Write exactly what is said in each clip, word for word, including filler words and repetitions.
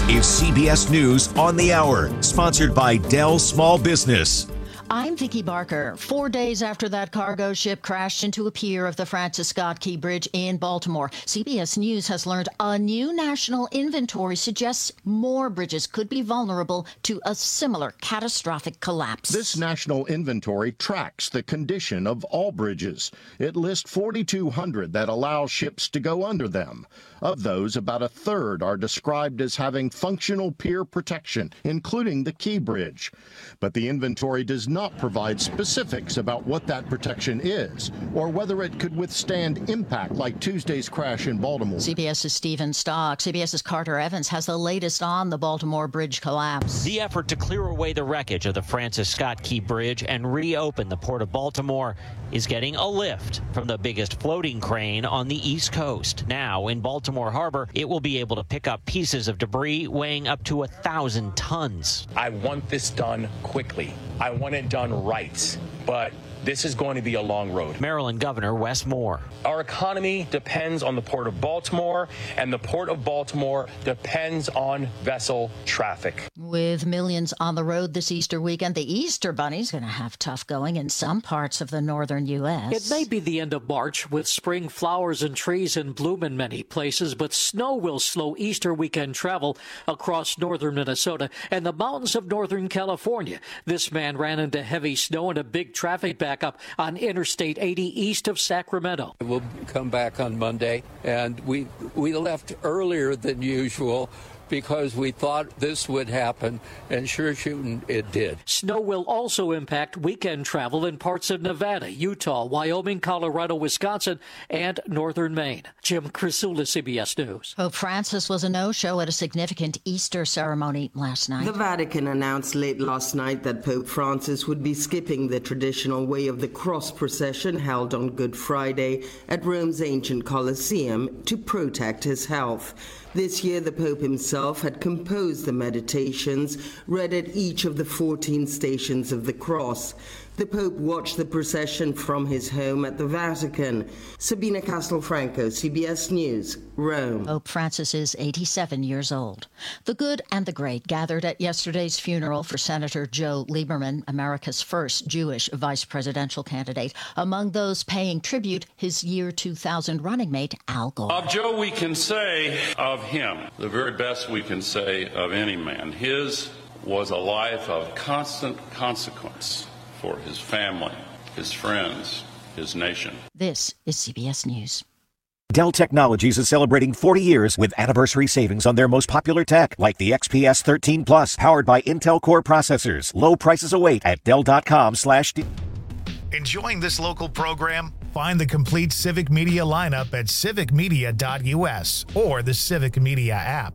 is C B S News on the Hour, sponsored by Dell Small Business. I'm Vicki Barker. Four days after that cargo ship crashed into a pier of the Francis Scott Key Bridge in Baltimore, C B S News has learned a new national inventory suggests more bridges could be vulnerable to a similar catastrophic collapse. This national inventory tracks the condition of all bridges. It lists forty-two hundred that allow ships to go under them. Of those, about a third are described as having functional pier protection, including the Key Bridge. But the inventory does not provide specifics about what that protection is or whether it could withstand impact like Tuesday's crash in Baltimore. CBS's Stephen Stock, CBS's Carter Evans has the latest on the Baltimore Bridge collapse. The effort to clear away the wreckage of the Francis Scott Key Bridge and reopen the Port of Baltimore is getting a lift from the biggest floating crane on the East Coast. Now, in Baltimore Harbor, it will be able to pick up pieces of debris weighing up to a thousand tons. I want this done quickly. I want it done right, but this is going to be a long road. Maryland Governor Wes Moore. Our economy depends on the Port of Baltimore, and the Port of Baltimore depends on vessel traffic. With millions on the road this Easter weekend, the Easter Bunny's going to have tough going in some parts of the northern U S. It may be the end of March with spring flowers and trees in bloom in many places, but snow will slow Easter weekend travel across northern Minnesota and the mountains of northern California. This man ran into heavy snow and a big traffic back up on Interstate eighty east of Sacramento. We'll come back on Monday, and we we left earlier than usual because we thought this would happen, and sure shooting, it did. Snow will also impact weekend travel in parts of Nevada, Utah, Wyoming, Colorado, Wisconsin, and northern Maine. Jim Crisula, C B S News. Pope Francis was a no-show at a significant Easter ceremony last night. The Vatican announced late last night that Pope Francis would be skipping the traditional Way of the Cross procession held on Good Friday at Rome's ancient Colosseum to protect his health. This year, the Pope himself had composed the meditations read at each of the fourteen stations of the cross. The Pope watched the procession from his home at the Vatican. Sabina Castelfranco, C B S News, Rome. Pope Francis is eighty-seven years old. The good and the great gathered at yesterday's funeral for Senator Joe Lieberman, America's first Jewish vice presidential candidate. Among those paying tribute, his year two thousand running mate, Al Gore. Of Joe, we can say of him the very best we can say of any man. His was a life of constant consequence for his family, his friends, his nation. This is C B S News. Dell Technologies is celebrating forty years with anniversary savings on their most popular tech, like the X P S thirteen Plus, powered by Intel Core processors. Low prices await at Dell.com slash... Enjoying this local program? Find the complete Civic Media lineup at civic media dot U S or the Civic Media app.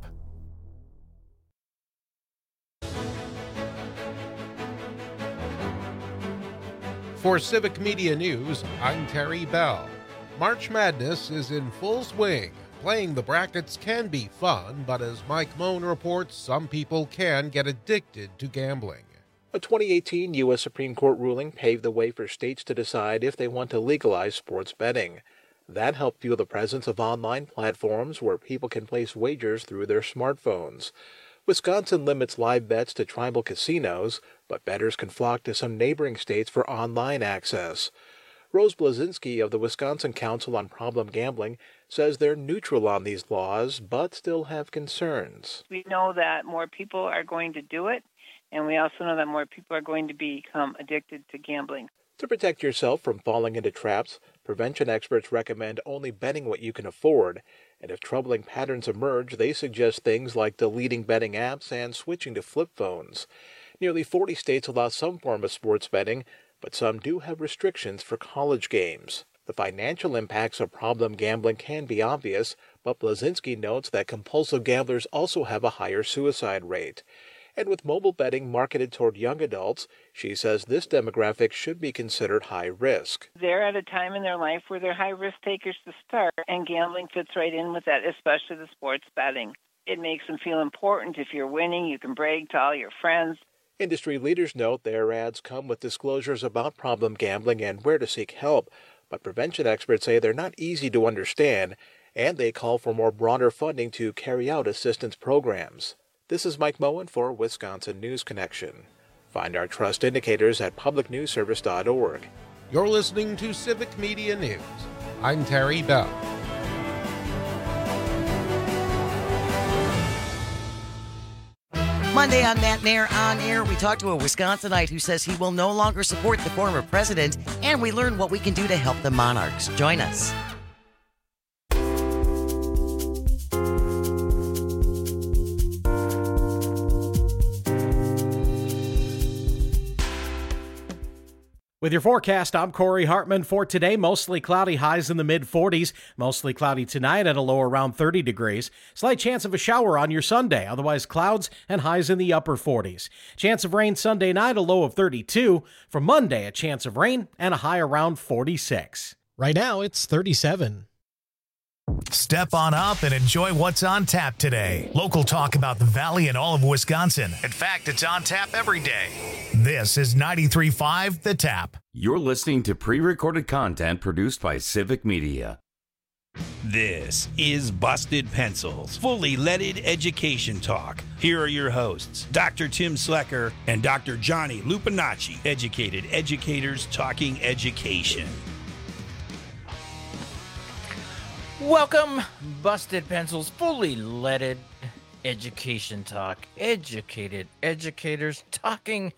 For Civic Media News, I'm Terry Bell. March Madness is in full swing. Playing the brackets can be fun, but as Mike Moan reports, some people can get addicted to gambling. A twenty eighteen U S Supreme Court ruling paved the way for states to decide if they want to legalize sports betting. That helped fuel the presence of online platforms where people can place wagers through their smartphones. Wisconsin limits live bets to tribal casinos, but bettors can flock to some neighboring states for online access. Rose Blazinski of the Wisconsin Council on Problem Gambling says they're neutral on these laws, but still have concerns. We know that more people are going to do it, and we also know that more people are going to become addicted to gambling. To protect yourself from falling into traps, prevention experts recommend only betting what you can afford. And if troubling patterns emerge, they suggest things like deleting betting apps and switching to flip phones. Nearly forty states allow some form of sports betting, but some do have restrictions for college games. The financial impacts of problem gambling can be obvious, but Blazinski notes that compulsive gamblers also have a higher suicide rate. And with mobile betting marketed toward young adults, she says this demographic should be considered high risk. They're at a time in their life where they're high-risk takers to start, and gambling fits right in with that, especially the sports betting. It makes them feel important. If you're winning, you can brag to all your friends. Industry leaders note their ads come with disclosures about problem gambling and where to seek help, but prevention experts say they're not easy to understand, and they call for more broader funding to carry out assistance programs. This is Mike Moen for Wisconsin News Connection. Find our trust indicators at public news service dot org. You're listening to Civic Media News. I'm Terry Bell. Monday on Matt Mayer On Air, we talk to a Wisconsinite who says he will no longer support the former president, and we learn what we can do to help the Monarchs. Join us. With your forecast, I'm Corey Hartman. For today, mostly cloudy, highs in the mid forties. Mostly cloudy tonight at a low around thirty degrees. Slight chance of a shower on your Sunday. Otherwise, clouds and highs in the upper forties. Chance of rain Sunday night, a low of thirty-two. For Monday, a chance of rain and a high around forty-six. Right now, it's thirty-seven. Step on up and enjoy what's on tap today. Local talk about the Valley and all of Wisconsin. In fact, it's on tap every day. This is ninety-three point five The Tap. You're listening to pre-recorded content produced by Civic Media. This is Busted Pencils, fully leaded education talk. Here are your hosts, Doctor Tim Slecker and Doctor Johnny Lupinacci, educated educators talking education. Welcome, Busted Pencils, fully leaded education talk. Educated educators talking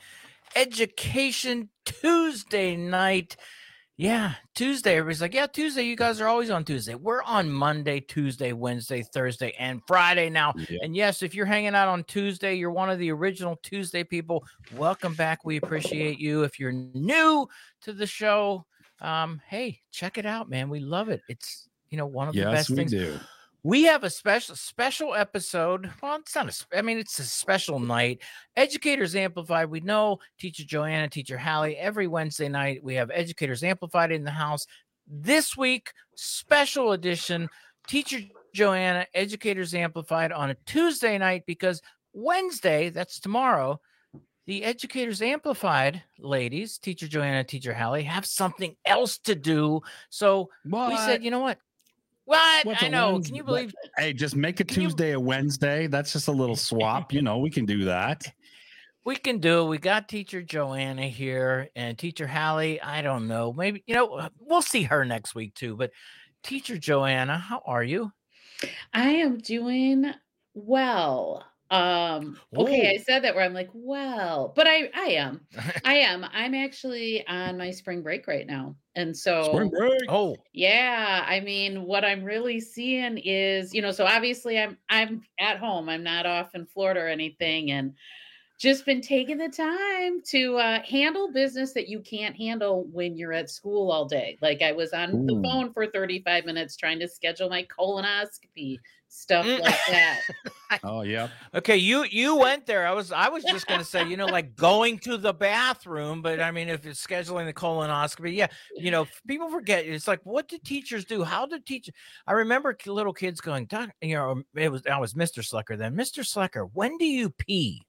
education Tuesday night. Yeah, Tuesday. Everybody's like, yeah, Tuesday. You guys are always on Tuesday. We're on Monday, Tuesday, Wednesday, Thursday, and Friday now. Yeah. And yes, if you're hanging out on Tuesday, you're one of the original Tuesday people. Welcome back. We appreciate you. If you're new to the show, um, hey, check it out, man. We love it. It's You know, one of the yes, best we things. Do. We have a special special episode. Well, it's not a, I mean, it's a special night. Educators Amplified. We know Teacher Joanna, Teacher Hallie. Every Wednesday night, we have Educators Amplified in the house. This week, special edition, Teacher Joanna, Educators Amplified on a Tuesday night, because Wednesday, that's tomorrow, the Educators Amplified ladies, Teacher Joanna, Teacher Hallie, have something else to do. So what? we said, you know what? What? What's I know. Wednesday? Can you believe? Hey, just make a Tuesday you... a Wednesday. That's just a little swap. You know, we can do that. We can do. We got Teacher Joanna here and Teacher Hallie. I don't know. Maybe, you know, we'll see her next week too. But Teacher Joanna, how are you? I am doing well. Um, okay, Ooh. I said that where I'm like, well, but I, I am, I am, I'm actually on my spring break right now. And so, spring break. Oh, yeah. I mean, what I'm really seeing is, you know, so obviously I'm, I'm at home. I'm not off in Florida or anything. And just been taking the time to uh, handle business that you can't handle when you're at school all day. Like I was on Ooh. the phone for thirty-five minutes trying to schedule my colonoscopy, stuff like that. Oh, yeah. Okay, you you went there. I was I was just gonna say, you know, like going to the bathroom, but I mean, if it's scheduling the colonoscopy, yeah, you know, people forget. It's like, what do teachers do? How do teachers? I remember little kids going, Doc, you know, it was I was Mister Slecker then. Mister Slecker, when do you pee?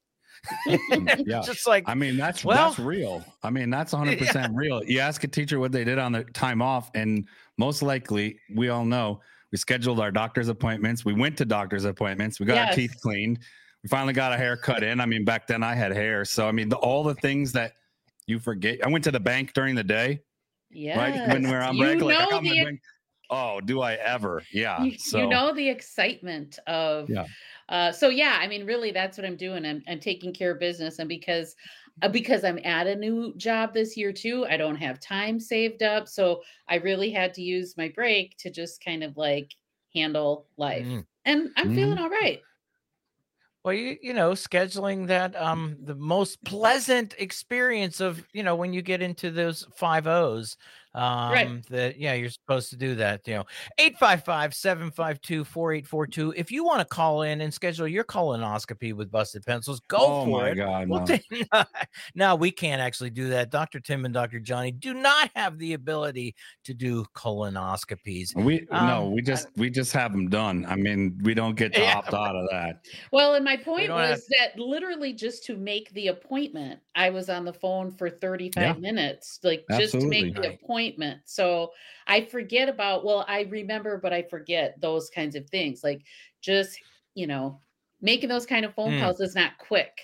Yeah, just like I mean, that's well, that's real. I mean, that's one hundred percent yeah. real. You ask a teacher what they did on their time off, and most likely, we all know. We scheduled our doctor's appointments. We went to doctor's appointments. We got yes. our teeth cleaned. We finally got a hair cut in. I mean, back then I had hair. So, I mean, the, all the things that you forget. I went to the bank during the day. Yeah. Right? When we're on you break. Like, I got the, my bank. Oh, do I ever? Yeah. You, so. you know the excitement of. Yeah. Uh, so, yeah, I mean, really, that's what I'm doing. I'm, I'm taking care of business. And because Uh, because I'm at a new job this year too, I don't have time saved up. So I really had to use my break to just kind of like handle life. Mm. And I'm mm. feeling all right. Well, you, you know, scheduling that, um, the most pleasant experience of, you know, when you get into those five O's, um, right. that, yeah, you're supposed to do that, you know, eight five five, seven five two, four eight four two. If you want to call in and schedule your colonoscopy with Busted Pencils, go oh for my it. God, we'll no. take, no, we can't actually do that. Doctor Tim and Doctor Johnny do not have the ability to do colonoscopies. We, um, no, we just, I, we just have them done. I mean, we don't get to yeah. opt out of that. Well, and my point was have... that literally just to make the appointment, I was on the phone for thirty-five yeah. minutes, like Absolutely. just to make the right. appointment. So I forget about, well, I remember, but I forget those kinds of things. Like just, you know, making those kind of phone Mm. calls is not quick.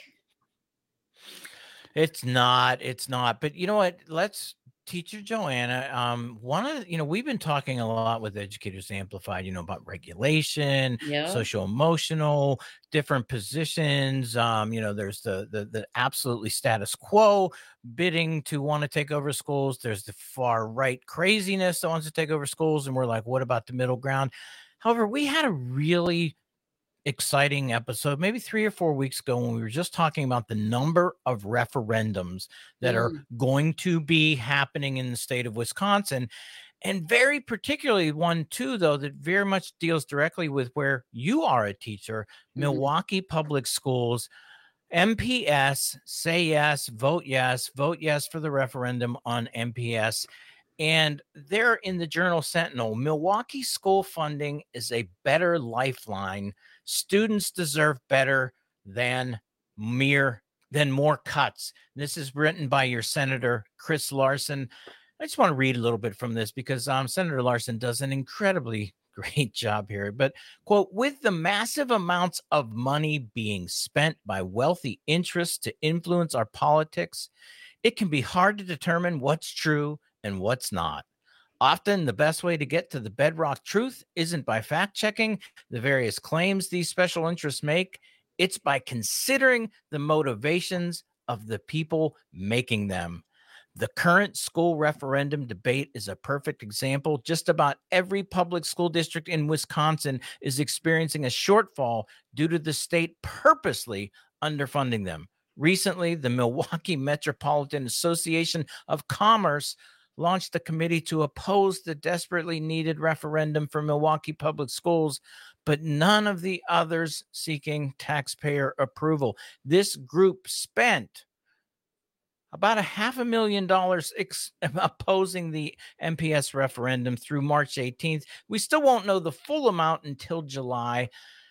It's not. It's not. But you know what? Let's teacher Joanna. Um, one of the- you know we've been talking a lot with Educators Amplified. You know about regulation, Yeah. social emotional, different positions. Um, you know, there's the the the absolutely status quo bidding to want to take over schools. There's the far right craziness that wants to take over schools, and we're like, what about the middle ground? However, we had a really exciting episode maybe three or four weeks ago when we were just talking about the number of referendums that are Mm. going to be happening in the state of Wisconsin, and very particularly one too though that very much deals directly with where you are a teacher. Mhm. Milwaukee Public Schools, M P S, say yes, vote yes, vote yes for the referendum on M P S. And there in the Journal Sentinel, Milwaukee school funding is a better lifeline. Students deserve better than mere than more cuts. This is written by your Senator Chris Larson. I just want to read a little bit from this because um, Senator Larson does an incredibly great job here. But, quote, with the massive amounts of money being spent by wealthy interests to influence our politics, it can be hard to determine what's true and what's not. Often, the best way to get to the bedrock truth isn't by fact checking the various claims these special interests make, it's by considering the motivations of the people making them. The current school referendum debate is a perfect example. Just about every public school district in Wisconsin is experiencing a shortfall due to the state purposely underfunding them. Recently, the Milwaukee Metropolitan Association of Commerce launched a committee to oppose the desperately needed referendum for Milwaukee Public Schools, but none of the others seeking taxpayer approval. This group spent about a half a million dollars ex- opposing the M P S referendum through March eighteenth. We still won't know the full amount until July.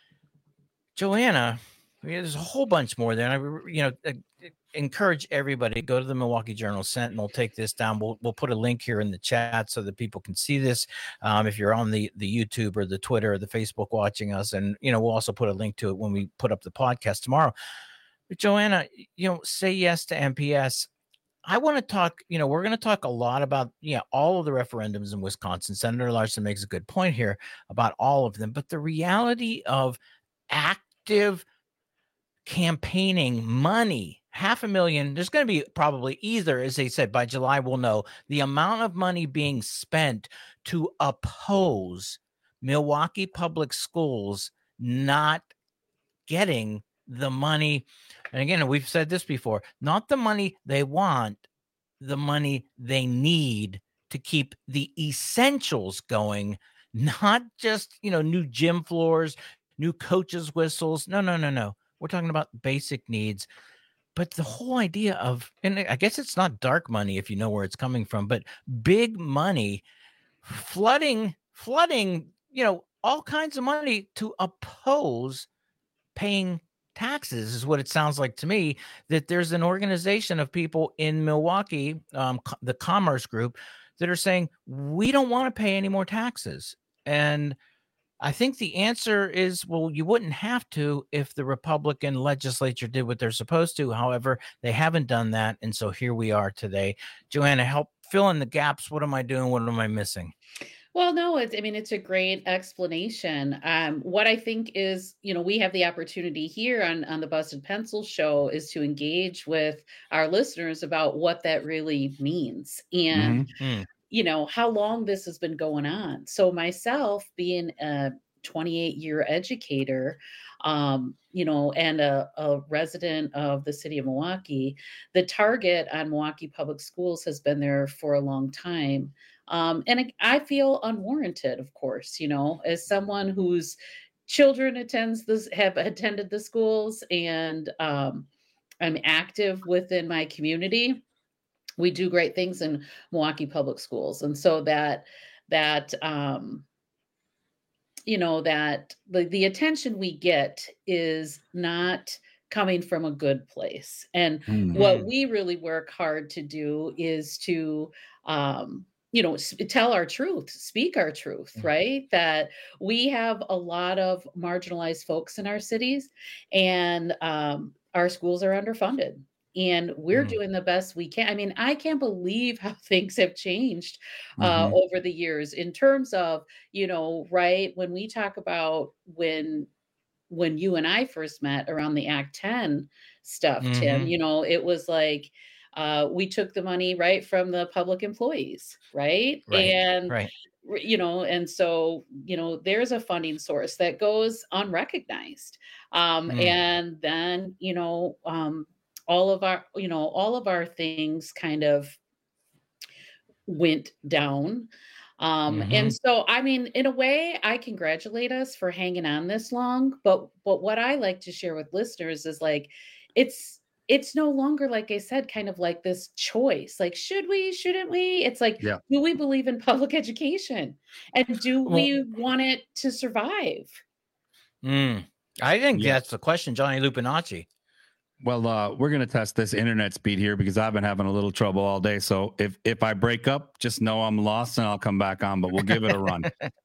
Joanna, I mean, there's a whole bunch more there. And I, you know, uh, encourage everybody to go to the Milwaukee Journal Sentinel. Take this down. We'll we'll put a link here in the chat so that people can see this. Um, if you're on the the YouTube or the Twitter or the Facebook watching us, and you know, we'll also put a link to it when we put up the podcast tomorrow. But Joanna, you know, say yes to M P S. I want to talk, you know, we're going to talk a lot about, yeah, all of the referendums in Wisconsin. Senator Larson makes a good point here about all of them, but the reality of active campaigning money, half a million, there's going to be probably either, as they said, by July, we'll know the amount of money being spent to oppose Milwaukee Public Schools not getting the money. And again, we've said this before, not the money they want, the money they need to keep the essentials going, not just, you know, new gym floors, new coaches' whistles. No, no, no, no. We're talking about basic needs. But the whole idea of, and I guess it's not dark money if you know where it's coming from, but big money flooding, flooding, you know, all kinds of money to oppose paying taxes is what it sounds like to me, that there's an organization of people in Milwaukee, um, co- the Commerce Group, that are saying, we don't want to pay any more taxes. And I think the answer is, well, you wouldn't have to if the Republican legislature did what they're supposed to. However, they haven't done that. And so here we are today. Joanna, help fill in the gaps. What am I doing? What am I missing? Well, no, it's, I mean, it's a great explanation. Um, what I think is, you know, we have the opportunity here on, on the Busted Pencil show is to engage with our listeners about what that really means and, Mm-hmm. you know, how long this has been going on. So myself being a twenty-eight year educator, um, you know, and a, a resident of the city of Milwaukee, the target on Milwaukee Public Schools has been there for a long time. Um, and I, I feel unwarranted, of course, you know, as someone whose children attends this, have attended the schools, and um, I'm active within my community. We do great things in Milwaukee Public Schools. And so that, that, um, you know, that the, the attention we get is not coming from a good place. And Mhm. what we really work hard to do is to, um, you know, tell our truth, speak our truth, mm-hmm. right? That we have a lot of marginalized folks in our cities, and um, our schools are underfunded. And we're mm. doing the best we can. I mean, I can't believe how things have changed uh, mm-hmm. over the years in terms of, you know, right, when we talk about when when you and I first met around the Act ten stuff, mm-hmm. Tim, you know, it was like, uh, we took the money right from the public employees, right? right and, right. you know, and so, you know, there's a funding source that goes unrecognized. Um, mm. And then, you know, um, all of our, you know, all of our things kind of went down. Um, mm-hmm. And so, I mean, in a way, I congratulate us for hanging on this long, but, but what I like to share with listeners is like, it's, it's no longer, like I said, kind of like this choice, like, should we, shouldn't we? It's like, yeah. do we believe in public education, and do well, we want it to survive? Mm, I think yeah. that's the question, Johnny Lupinacci. Well, uh, we're going to test this internet speed here because I've been having a little trouble all day. So if, if I break up, just know I'm lost and I'll come back on, but we'll give it a run.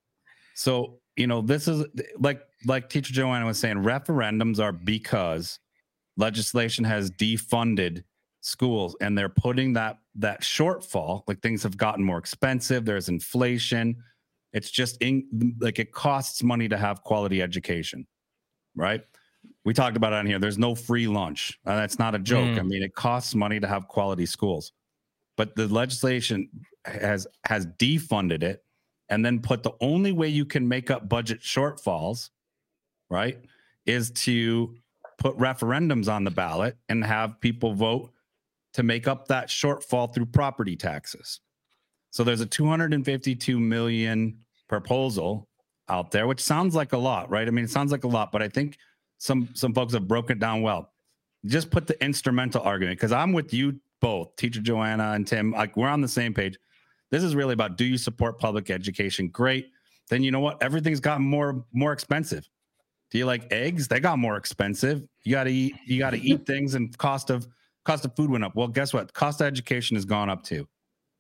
So, you know, this is like, like Teacher Joanna was saying, referendums are because legislation has defunded schools, and they're putting that, that shortfall, like things have gotten more expensive. There's inflation. It's just in, like, it costs money to have quality education, right? We talked about it on here. There's no free lunch. Uh, that's not a joke. Mm. I mean, it costs money to have quality schools, but the legislation has has defunded it, and then put the only way you can make up budget shortfalls, right, is to put referendums on the ballot and have people vote to make up that shortfall through property taxes. So there's a two hundred fifty-two million proposal out there, which sounds like a lot, right? I mean, it sounds like a lot, but I think Some some folks have broken it down well. Just put the instrumental argument, because I'm with you both, Teacher Joanna and Tim. Like, we're on the same page. This is really about, do you support public education? Great. Then you know what? Everything's gotten more more expensive. Do you like eggs? They got more expensive. You got to eat. You got to eat things, and cost of cost of food went up. Well, guess what? Cost of education has gone up too.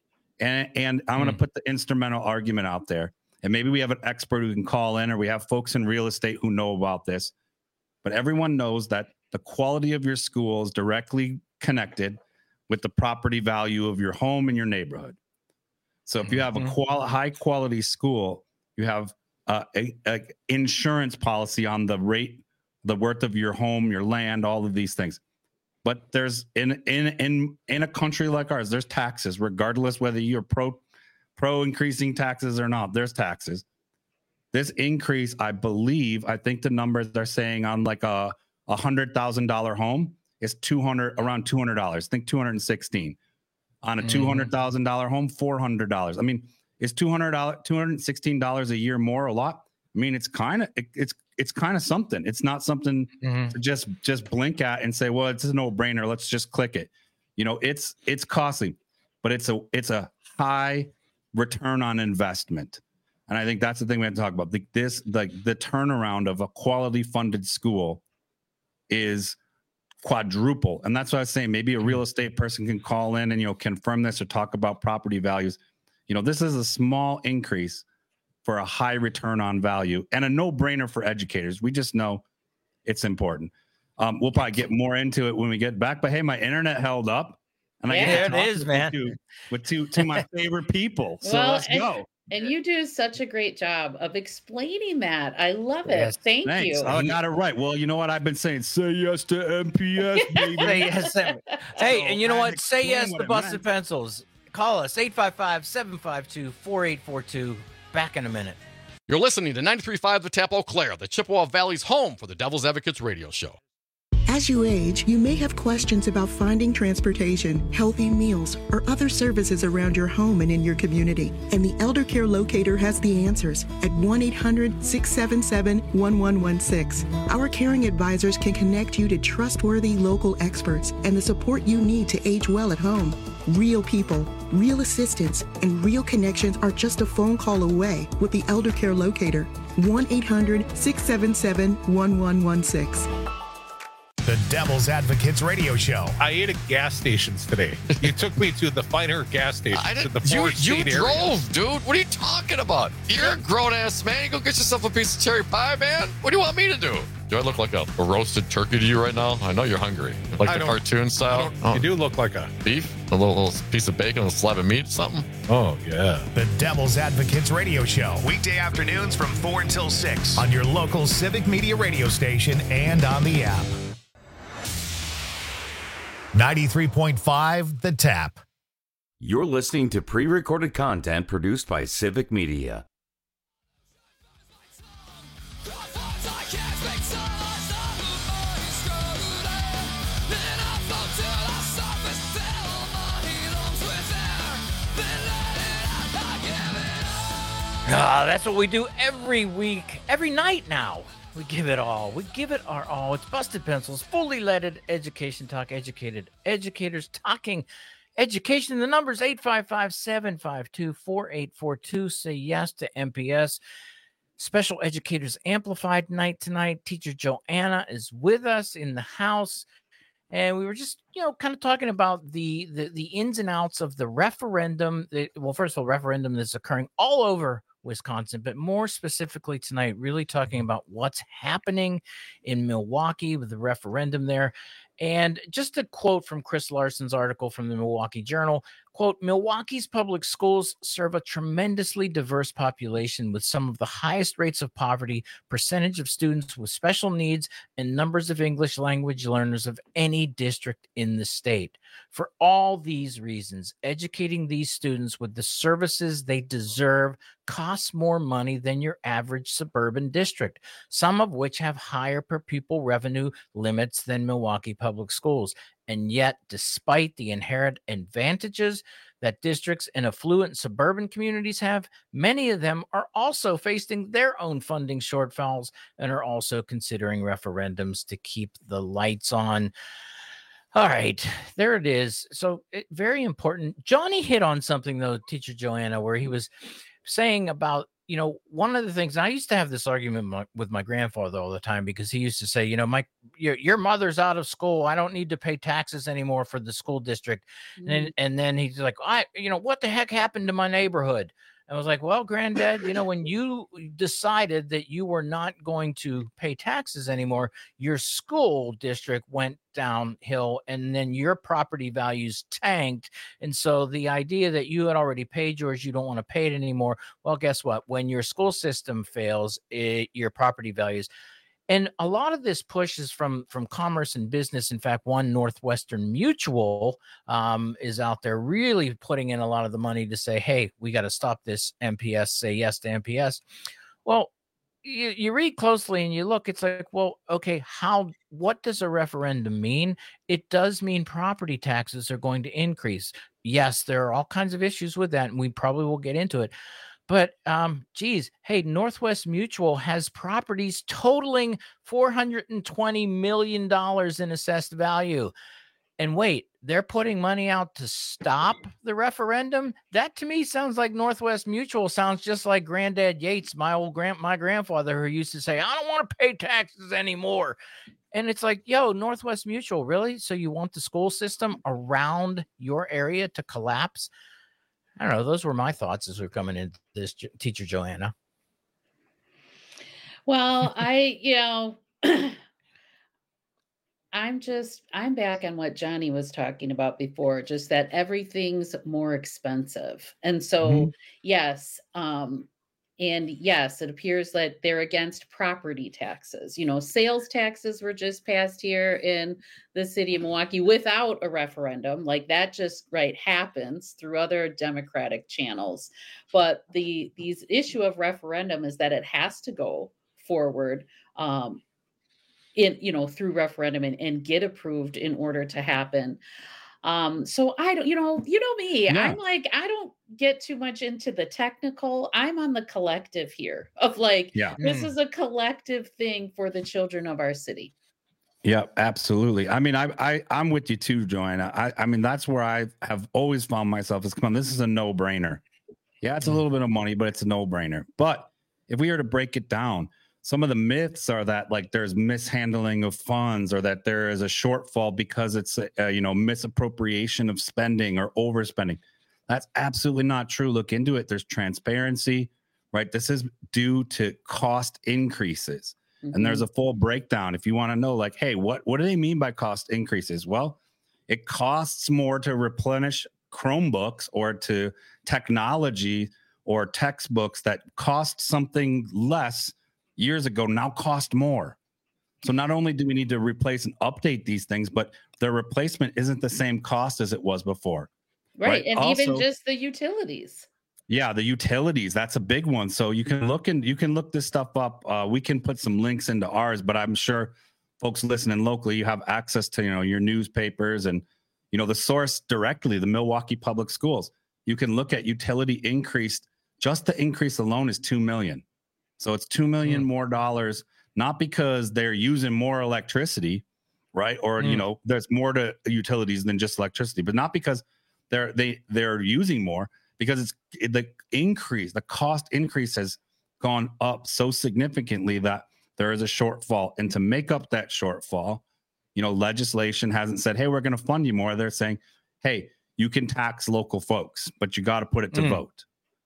And and I'm mm. going to put the instrumental argument out there. And maybe we have an expert who can call in, or we have folks in real estate who know about this. But everyone knows that the quality of your school is directly connected with the property value of your home and your neighborhood. So if you have a quali- high quality school, you have uh, a, a insurance policy on the rate, the worth of your home, your land, all of these things. But there's in in in in a country like ours, there's taxes, regardless whether you're pro pro increasing taxes or not. There's taxes. This increase, I believe, I think the numbers they're saying on like a a hundred thousand dollar home is two hundred around two hundred dollars. I think two hundred and sixteen. On a two hundred thousand dollar home, four hundred dollars. I mean, is two hundred dollars, two hundred and sixteen dollars a year more a lot? I mean, it's kind of it, it's it's kind of something. It's not something mm-hmm. to just just blink at and say, well, it's a no brainer. Let's just click it. You know, it's it's costly, but it's a it's a high return on investment. And I think that's the thing we have to talk about. The, this, like the turnaround of a quality funded school is quadruple. And that's what I was saying. Maybe a real estate person can call in and, you know, confirm this or talk about property values. You know, this is a small increase for a high return on value and a no brainer for educators. We just know it's important. Um, we'll probably get more into it when we get back, but hey, my internet held up. And yeah, I get to it is, man. Two, with two, two of my favorite people. So well, let's go. And you do such a great job of explaining that. I love it. Yes, Thank thanks. you. I got it right. Well, you know what? I've been saying, say yes to M P S, baby. Say yes. Hey, so and you know what? Say yes to Busted Pencils. Call us, eight five five, seven five two, four eight four two. Back in a minute. You're listening to ninety-three point five The Tap Eau Claire, the Chippewa Valley's home for the Devil's Advocates radio show. As you age, you may have questions about finding transportation, healthy meals, or other services around your home and in your community. And the Elder Care Locator has the answers at one eight hundred, six seven seven, one one one six. Our caring advisors can connect you to trustworthy local experts and the support you need to age well at home. Real people, real assistance, and real connections are just a phone call away with the Elder Care Locator. one eight hundred, six seven seven, one one one six. The Devil's Advocates Radio Show. I ate at gas stations today. You took me to the finer gas stations I in the didn't, you Forest you State drove, areas. dude. What are you talking about? You're a grown-ass man. You go get yourself a piece of cherry pie, man. What do you want me to do? Do I look like a, a roasted turkey to you right now? I know you're hungry. Like I the don't- cartoon style? Oh, You do look like a... beef? A little, little piece of bacon, a little slab of meat, something? Oh, yeah. The Devil's Advocates Radio Show. Weekday afternoons from four until six on your local Civic Media radio station and on the app. ninety-three point five The Tap. You're listening to pre-recorded content produced by Civic Media. Ah, that's what we do every week, every night now. We give it all. We give it our all. It's Busted Pencils, fully leaded education talk, educated educators talking education. The number's eight five five, seven five two, four eight four two. Say yes to M P S. Special Educators Amplified night tonight. Teacher Joanna is with us in the house. And we were just, you know, kind of talking about the the, the ins and outs of the referendum. The, well, first of all, referendum that's occurring all over Wisconsin, but more specifically tonight, really talking about what's happening in Milwaukee with the referendum there. And just a quote from Chris Larson's article from the Milwaukee Journal, quote, Milwaukee's public schools serve a tremendously diverse population with some of the highest rates of poverty, percentage of students with special needs, and numbers of English language learners of any district in the state. For all these reasons, educating these students with the services they deserve costs more money than your average suburban district, some of which have higher per pupil revenue limits than Milwaukee Public Schools. And yet, despite the inherent advantages that districts and affluent suburban communities have, many of them are also facing their own funding shortfalls and are also considering referendums to keep the lights on. All right, there it is. So it, very important. Johnny hit on something, though, Teacher Joanna, where he was saying about, you know, one of the things, I used to have this argument my, with my grandfather all the time, because he used to say, you know, my your, your mother's out of school. I don't need to pay taxes anymore for the school district. Mm-hmm. And, and then he's like, I, you know, what the heck happened to my neighborhood? I was like, well, Granddad, you know, when you decided that you were not going to pay taxes anymore, your school district went downhill and then your property values tanked. And so the idea that you had already paid yours, you don't want to pay it anymore. Well, guess what? When your school system fails, it, your property values. And a lot of this push is from, from commerce and business. In fact, one Northwestern Mutual um, is out there really putting in a lot of the money to say, hey, we got to stop this M P S, say yes to M P S. Well, you, you read closely and you look, it's like, well, okay, how, what does a referendum mean? It does mean property taxes are going to increase. Yes, there are all kinds of issues with that, and we probably will get into it. But, um, geez, hey, Northwest Mutual has properties totaling four hundred twenty million dollars in assessed value. And wait, they're putting money out to stop the referendum? That to me sounds like Northwest Mutual sounds just like Granddad Yates, my old grand, my grandfather, who used to say, I don't want to pay taxes anymore. And it's like, yo, Northwest Mutual, really? So you want the school system around your area to collapse? I don't know. Those were my thoughts as we're coming into this, Teacher Joanna. Well, I, you know, I'm just, I'm back on what Johnny was talking about before, just that everything's more expensive. And so, mm-hmm. yes, um, and yes, it appears that they're against property taxes. You know, sales taxes were just passed here in the city of Milwaukee without a referendum. Like that just right happens through other democratic channels. But the these issue of referendum is that it has to go forward um, in, you know, through referendum and, and get approved in order to happen. Um, so I don't, you know, you know me, yeah. I'm like, I don't get too much into the technical. I'm on the collective here of like, yeah. this mm. is a collective thing for the children of our city. Yeah, absolutely. I mean, I, I, I'm with you too, Joanna. I, I mean, that's where I have always found myself is, come on, this is a no brainer. Yeah, it's a little bit of money, but it's a no brainer. But if we were to break it down, some of the myths are that like there's mishandling of funds or that there is a shortfall because it's a, you know, misappropriation of spending or overspending. That's absolutely not true. Look into it. There's transparency, right? This is due to cost increases. Mm-hmm. And there's a full breakdown if you want to know, like, hey, what, what do they mean by cost increases? Well, it costs more to replenish Chromebooks or to technology or textbooks that cost something less years ago now cost more. So not only do we need to replace and update these things, but their replacement isn't the same cost as it was before. Right. right? And also, even just the utilities. Yeah, the utilities, that's a big one. So you can look and you can look this stuff up. Uh, we can put some links into ours, but I'm sure folks listening locally, you have access to, you know, your newspapers and, you know, the source directly, the Milwaukee Public Schools. You can look at utility increased. Just the increase alone is two million dollars. So it's two million dollars mm. more dollars, not because they're using more electricity, right? Or, mm. you know, there's more to utilities than just electricity, but not because they're, they, they're using more, because it's the increase, the cost increase has gone up so significantly that there is a shortfall. And to make up that shortfall, you know, legislation hasn't said, hey, we're going to fund you more. They're saying, hey, you can tax local folks, but you got to put it to mm. vote.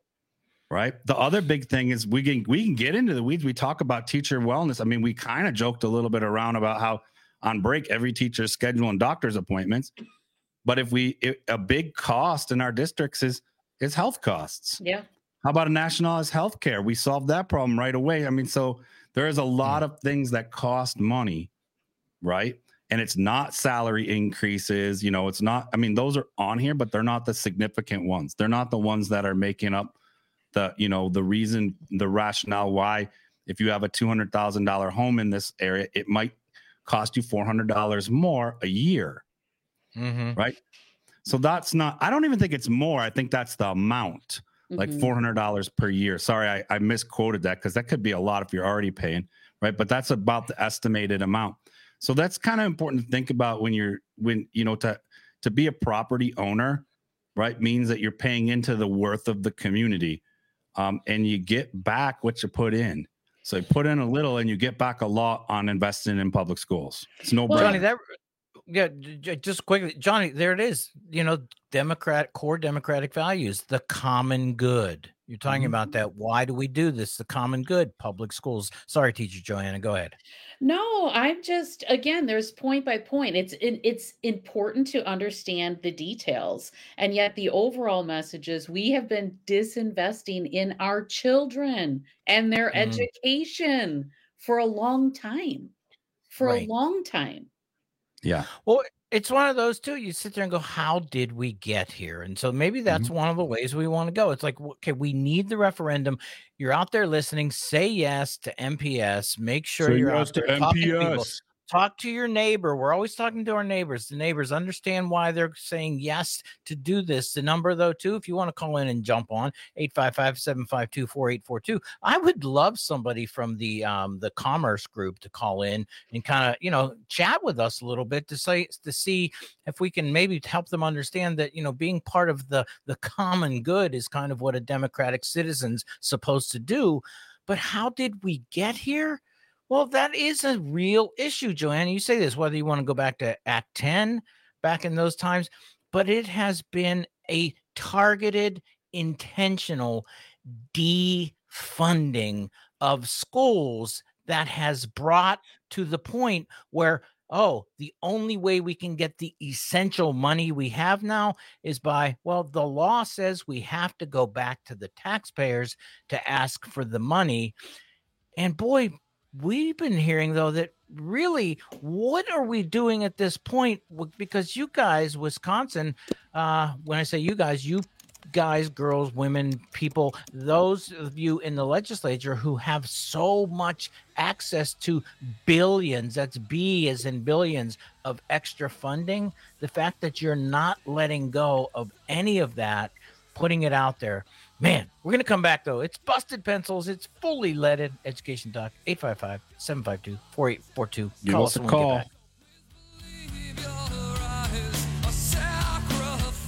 Right. The other big thing is we can we can get into the weeds. We talk about teacher wellness. I mean, we kind of joked a little bit around about how on break, every teacher is scheduling doctor's appointments. But if we if a big cost in our districts is is health costs. Yeah. How about a nationalized health care? We solved that problem right away. I mean, so there is a lot of things that cost money. Right. And it's not salary increases. You know, it's not. I mean, those are on here, but they're not the significant ones. They're not the ones that are making up the, you know, the reason, the rationale why, if you have a two hundred thousand dollars home in this area, it might cost you four hundred dollars more a year. Mm-hmm. Right. So that's not, I don't even think it's more. I think that's the amount, mm-hmm. like four hundred dollars per year. Sorry, I, I misquoted that because that could be a lot if you're already paying. Right. But that's about the estimated amount. So that's kind of important to think about when you're, when, you know, to, to be a property owner, right, means that you're paying into the worth of the community. Um, and you get back what you put in. So you put in a little and you get back a lot on investing in public schools. It's no well, brainer. Johnny, that, yeah, just quickly, Johnny, there it is. You know, Democrat, core democratic values, the common good. You're talking mm-hmm. about that. Why do we do this? The common good, public schools. Sorry, teacher Joanna, go ahead. No, I'm just, again, there's point by point. It's it, it's important to understand the details. And yet the overall message is we have been disinvesting in our children and their mm. education for a long time, for right. a long time. Yeah. Well, it's one of those too. You sit there and go, how did we get here? And so maybe that's mm-hmm. one of the ways we want to go. It's like, okay, we need the referendum. You're out there listening. Say yes to M P S. Make sure say you're yes out there to talking M P S. to people. Talk to your neighbor. We're always talking to our neighbors. The neighbors understand why they're saying yes to do this. The number, though, too, if you want to call in and jump on, eight five five, seven five two, four eight four two. I would love somebody from the um, the commerce group to call in and kind of, you know, chat with us a little bit to say to see if we can maybe help them understand that, you know, being part of the the common good is kind of what a democratic citizen's supposed to do. But how did we get here? Well, that is a real issue, Joanna. You say this, whether you want to go back to Act ten, back in those times, but it has been a targeted, intentional defunding of schools that has brought to the point where, oh, the only way we can get the essential money we have now is by, well, the law says we have to go back to the taxpayers to ask for the money. And boy, we've been hearing, though, that really, what are we doing at this point? Because you guys, Wisconsin, uh, when I say you guys, you guys, girls, women, people, those of you in the legislature who have so much access to billions, that's B as in billions, of extra funding, the fact that you're not letting go of any of that, putting it out there. Man, we're going to come back, though. It's Busted Pencils. It's fully leaded Education Talk. eight five five, seven five two, four eight four two. Give us a call.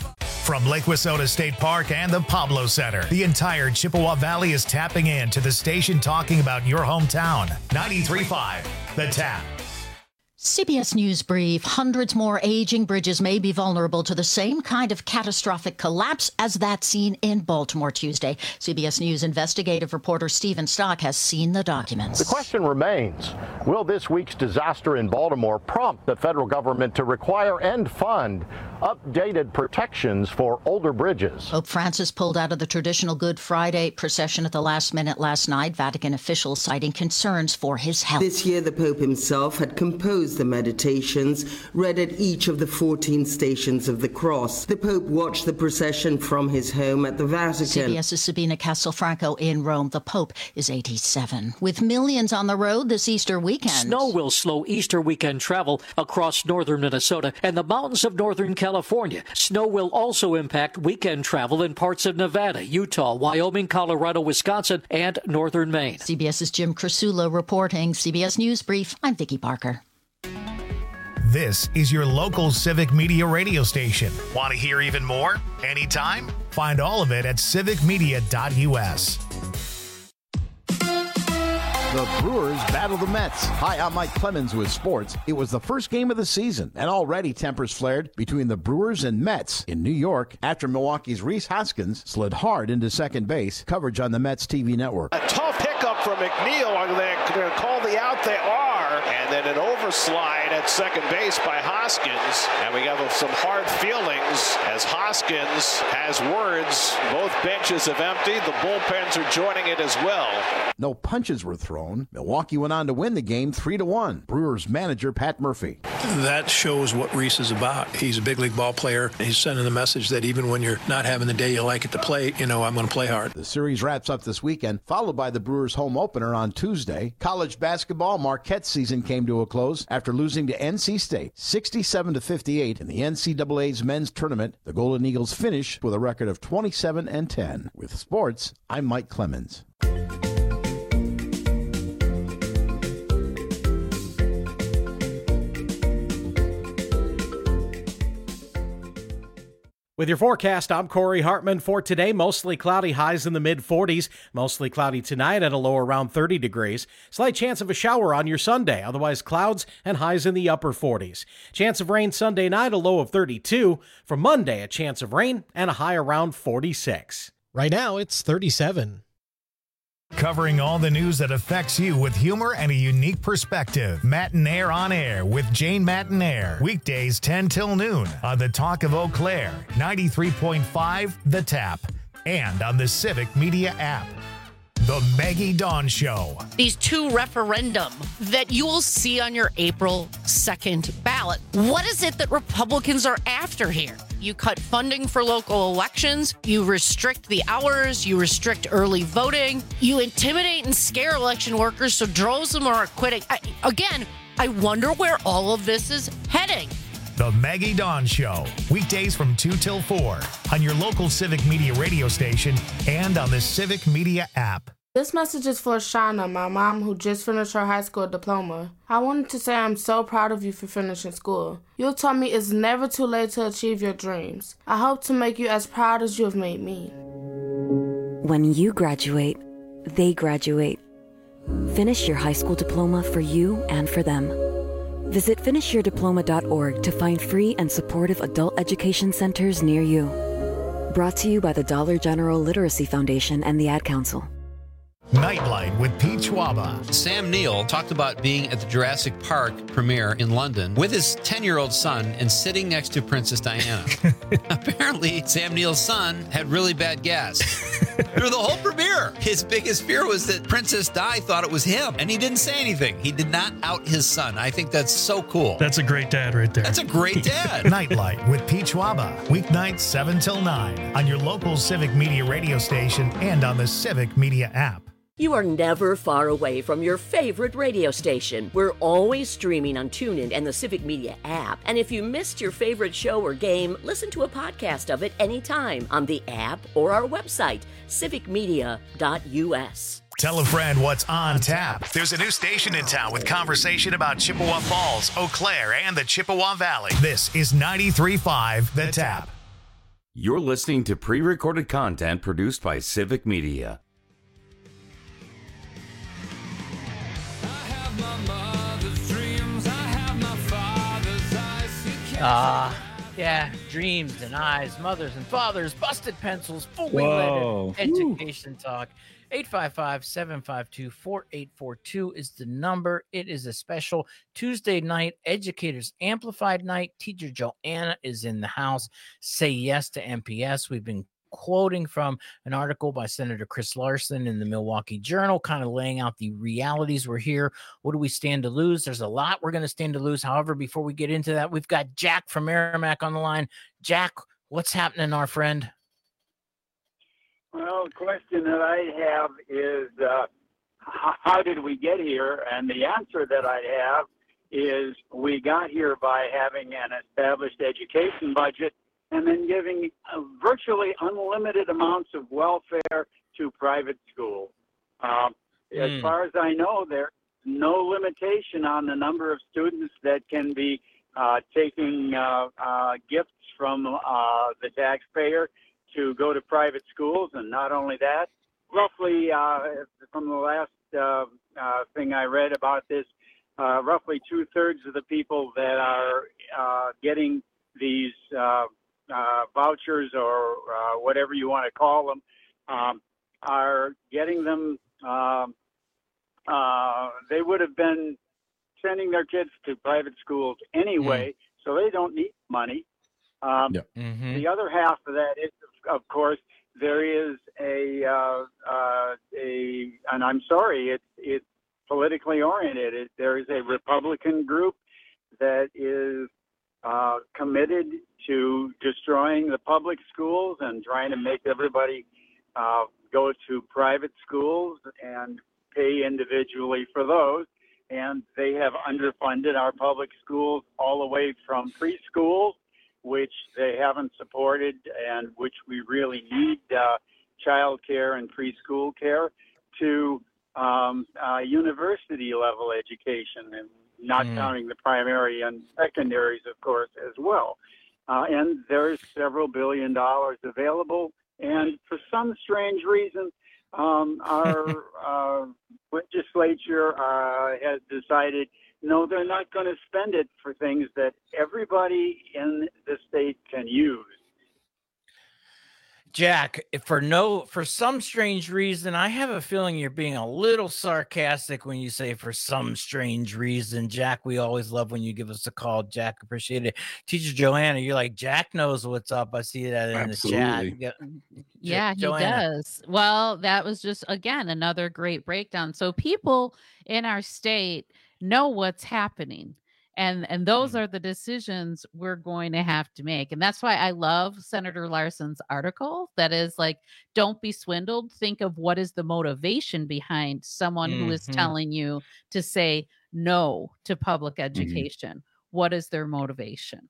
From Lake Wissota State Park and the Pablo Center, the entire Chippewa Valley is tapping in to the station talking about your hometown. ninety-three point five, The Tap. C B S News Brief. Hundreds more aging bridges may be vulnerable to the same kind of catastrophic collapse as that seen in Baltimore Tuesday. C B S News investigative reporter Stephen Stock has seen the documents. The question remains, will this week's disaster in Baltimore prompt the federal government to require and fund updated protections for older bridges? Pope Francis pulled out of the traditional Good Friday procession at the last minute last night, Vatican officials citing concerns for his health. This year, the Pope himself had composed the meditations read at each of the fourteen stations of the cross. The Pope watched the procession from his home at the Vatican. CBS's Sabina Castelfranco in Rome. The Pope is eighty-seven. With millions on the road this Easter weekend. Snow will slow Easter weekend travel across northern Minnesota and the mountains of northern California. Snow will also impact weekend travel in parts of Nevada, Utah, Wyoming, Colorado, Wisconsin, and northern Maine. CBS's Jim Crisula reporting. C B S News Brief. I'm Vicki Parker. This is your local Civic Media radio station. Want to hear even more? Anytime? Find all of it at civic media dot u s. The Brewers battle the Mets. Hi, I'm Mike Clemens with sports. It was the first game of the season, and already tempers flared between the Brewers and Mets in New York after Milwaukee's Rhys Hoskins slid hard into second base. Coverage on the Mets T V network. A tough hiccup from McNeil. Are they going to call the out? They are. And then an overslide at second base by Hoskins. And we have some hard feelings as Hoskins has words. Both benches have emptied. The bullpens are joining it as well. No punches were thrown. Milwaukee went on to win the game three to one. Brewers manager Pat Murphy. That shows what Rhys is about. He's a big league ball player. He's sending the message that even when you're not having the day you like at the plate, you know, I'm going to play hard. The series wraps up this weekend, followed by the Brewers home opener on Tuesday. College basketball, Marquette's season came to a close after losing to N C State sixty-seven to fifty-eight in the N C double A's men's tournament. The Golden Eagles finished with a record of twenty-seven and ten. With sports, I'm Mike Clemens. With your forecast, I'm Corey Hartman. For today, mostly cloudy, highs in the mid forties. Mostly cloudy tonight at a low around thirty degrees. Slight chance of a shower on your Sunday. Otherwise, clouds and highs in the upper forties. Chance of rain Sunday night, a low of thirty-two. For Monday, a chance of rain and a high around forty-six. Right now, it's thirty-seven. Covering all the news that affects you with humor and a unique perspective. Matinaire on Air with Jane Matinaire. Weekdays ten till noon on the Talk of Eau Claire, ninety-three point five The Tap, and on the Civic Media app. The Maggie Dawn Show. These two referendum that you will see on your April second ballot. What is it that Republicans are after here? You cut funding for local elections. You restrict the hours. You restrict early voting. You intimidate and scare election workers so droves of them are quitting. I, again, I wonder where all of this is heading. The Maggie Dawn Show. Weekdays from two till four on your local Civic Media radio station and on the Civic Media app. This message is for Shauna, my mom, who just finished her high school diploma. I wanted to say I'm so proud of you for finishing school. You taught me it's never too late to achieve your dreams. I hope to make you as proud as you have made me. When you graduate, they graduate. Finish your high school diploma for you and for them. Visit finish your diploma dot org to find free and supportive adult education centers near you. Brought to you by the Dollar General Literacy Foundation and the Ad Council. Nightlight with Pete Schwaba. Sam Neill talked about being at the Jurassic Park premiere in London with his ten-year-old son and sitting next to Princess Diana. Apparently, Sam Neill's son had really bad gas. Through the whole premiere, his biggest fear was that Princess Di thought it was him, and he didn't say anything. He did not out his son. I think that's so cool. That's a great dad right there. That's a great dad. Nightlight with Pete Schwaba. Weeknights seven till nine on your local Civic Media radio station and on the Civic Media app. You are never far away from your favorite radio station. We're always streaming on TuneIn and the Civic Media app. And if you missed your favorite show or game, listen to a podcast of it anytime on the app or our website, civic media dot u s. Tell a friend what's on tap. There's a new station in town with conversation about Chippewa Falls, Eau Claire, and the Chippewa Valley. This is ninety-three point five The Tap. You're listening to pre-recorded content produced by Civic Media. Ah, uh, yeah, dreams and eyes, mothers and fathers, busted pencils, fully Whoa. leaded education Ooh. Talk. eight five five, seven five two, four eight four two is the number. It is a special Tuesday night Educators Amplified night. Teacher Joanna is in the house. Say yes to M P S. We've been quoting from an article by Senator Chris Larson in the Milwaukee Journal, kind of laying out the realities. We're here. What do we stand to lose? There's a lot we're going to stand to lose. However, before we get into that, we've got Jack from Merrimack on the line. Jack, what's happening, our friend? Well, the question that I have is, uh, how did we get here? And the answer that I have is we got here by having an established education budget and then giving uh, virtually unlimited amounts of welfare to private schools. Um, mm. As far as I know, there's no limitation on the number of students that can be uh, taking uh, uh, gifts from uh, the taxpayer to go to private schools. And not only that, roughly uh, from the last uh, uh, thing I read about this, uh, roughly two-thirds of the people that are uh, getting these uh, uh, vouchers or uh, whatever you want to call them um, are getting them. Uh, uh, they would have been sending their kids to private schools anyway, mm. so they don't need money. Um, yeah. mm-hmm. The other half of that is, of course, there is a, uh, uh, a, and I'm sorry, it's it's politically oriented. It, there is a Republican group that is uh, committed to destroying the public schools and trying to make everybody uh, go to private schools and pay individually for those. And they have underfunded our public schools all the way from preschool, which they haven't supported and which we really need uh, child care and preschool care, to um, uh, university level education, and not mm. counting the primary and secondaries, of course, as well. Uh, and there's several billion dollars available. And for some strange reason, um, our uh, legislature uh, has decided, no, they're not going to spend it for things that everybody in the state can use. Jack, for no, for some strange reason, I have a feeling you're being a little sarcastic when you say for some strange reason. Jack, we always love when you give us a call. Jack, appreciate it. Teacher Joanna, you're like, Jack knows what's up. I see that in Absolutely. the chat. Yeah, he Joanna. does. Well, that was just, again, another great breakdown. So people in our state know what's happening. And and those are the decisions we're going to have to make. And that's why I love Senator Larson's article. That is like, don't be swindled. Think of what is the motivation behind someone mm-hmm. who is telling you to say no to public education. Mm-hmm. What is their motivation?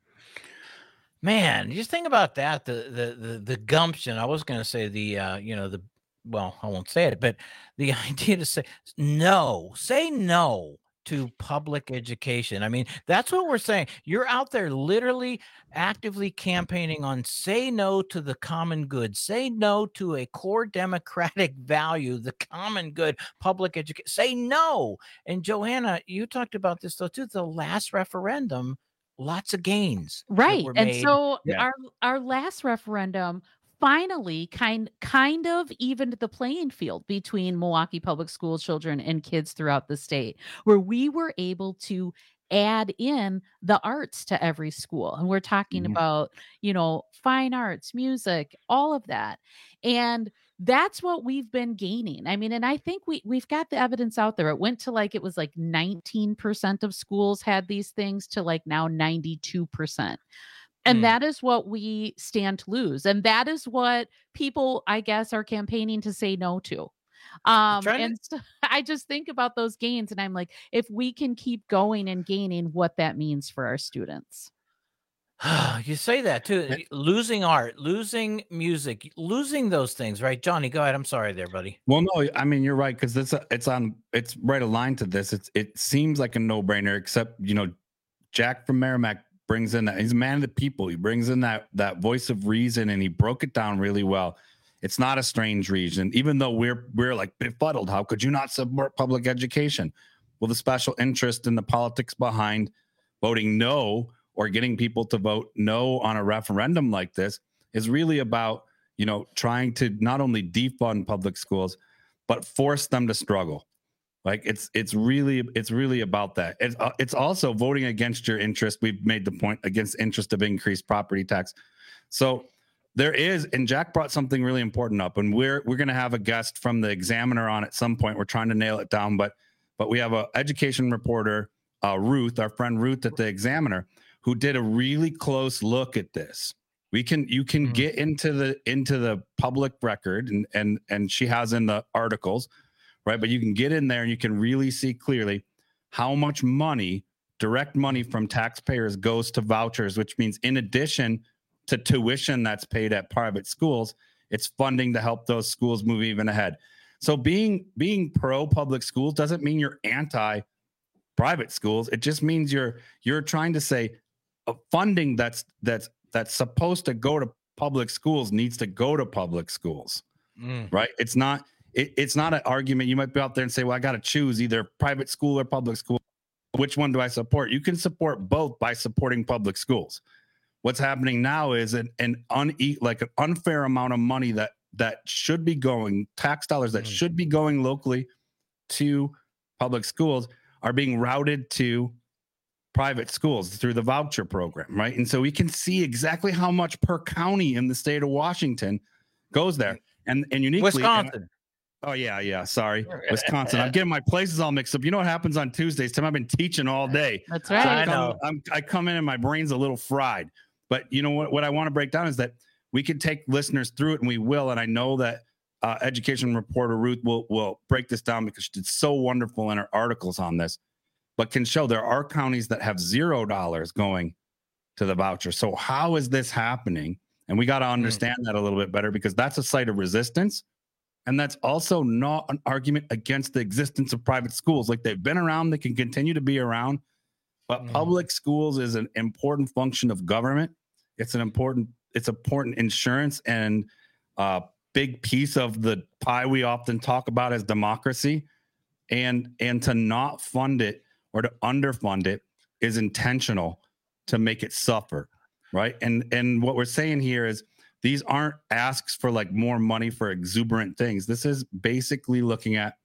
Man, just think about that. The the the, the gumption. I was going to say the uh, you know the well, I won't say it, but the idea to say no, say no to public education. I mean, that's what we're saying. You're out there literally actively campaigning on say no to the common good, say no to a core democratic value, the common good, public education, say no. And Joanna, you talked about this though too, the last referendum, lots of gains. Right. And made. so yeah. our, our last referendum finally kind kind of evened the playing field between Milwaukee Public School children and kids throughout the state, where we were able to add in the arts to every school. And we're talking mm-hmm. about, you know, fine arts, music, all of that. And that's what we've been gaining. I mean, and I think we, we've got the evidence out there. It went to like, it was like nineteen percent of schools had these things to like now ninety-two percent. And mm. that is what we stand to lose. And that is what people, I guess, are campaigning to say no to. Um, and to... so I just think about those gains and I'm like, if we can keep going and gaining, what that means for our students. You say that too, losing art, losing music, losing those things, right? Johnny, go ahead. I'm sorry there, buddy. Well, no, I mean, you're right. Cause it's, it's on, it's right aligned to this. It's, it seems like a no brainer, except, you know, Jack from Merrimack brings in that. He's a man of the people. He brings in that that voice of reason, and he broke it down really well. It's not a strange reason, even though we're we're like befuddled. How could you not support public education? Well, the special interest in the politics behind voting no or getting people to vote no on a referendum like this is really about, you know, trying to not only defund public schools, but force them to struggle. Like it's it's really it's really about that. It's uh, it's also voting against your interest. We've made the point against interest of increased property tax. So there is, and Jack brought something really important up, and we're we're going to have a guest from the Examiner on at some point. We're trying to nail it down, but but we have a education reporter, uh, Ruth, our friend Ruth at the Examiner, who did a really close look at this. We can you can mm-hmm. get into the into the public record, and and and she has in the articles. Right. But you can get in there and you can really see clearly how much money, direct money from taxpayers goes to vouchers, which means in addition to tuition that's paid at private schools, it's funding to help those schools move even ahead. So being being pro public schools doesn't mean you're anti private schools. It just means you're you're trying to say uh, funding that's that's that's supposed to go to public schools needs to go to public schools. Mm. Right. It's not. It, it's not an argument. You might be out there and say, well, I got to choose either private school or public school. Which one do I support? You can support both by supporting public schools. What's happening now is an, an un, like an unfair amount of money that that should be going, tax dollars that mm. should be going locally to public schools are being routed to private schools through the voucher program, right? And so we can see exactly how much per county in the state of Washington goes there. And, and uniquely— Wisconsin. And, Oh, yeah, yeah. Sorry. Wisconsin. I'm getting my places all mixed up. You know what happens on Tuesdays, Tim? I've been teaching all day. That's right. So I, I come, know. I'm, I come in and my brain's a little fried. But you know what? What I want to break down is that we can take listeners through it, and we will. And I know that uh, education reporter Ruth will, will break this down because she did so wonderful in her articles on this, but can show there are counties that have zero dollars going to the voucher. So how is this happening? And we got to understand mm. that a little bit better, because that's a site of resistance. And that's also not an argument against the existence of private schools. Like, they've been around, they can continue to be around. But mm. public schools is an important function of government. It's an important, it's important insurance and a big piece of the pie we often talk about as democracy. And, and to not fund it or to underfund it is intentional to make it suffer, right? And, and what we're saying here is, these aren't asks for like more money for exuberant things. This is basically looking at,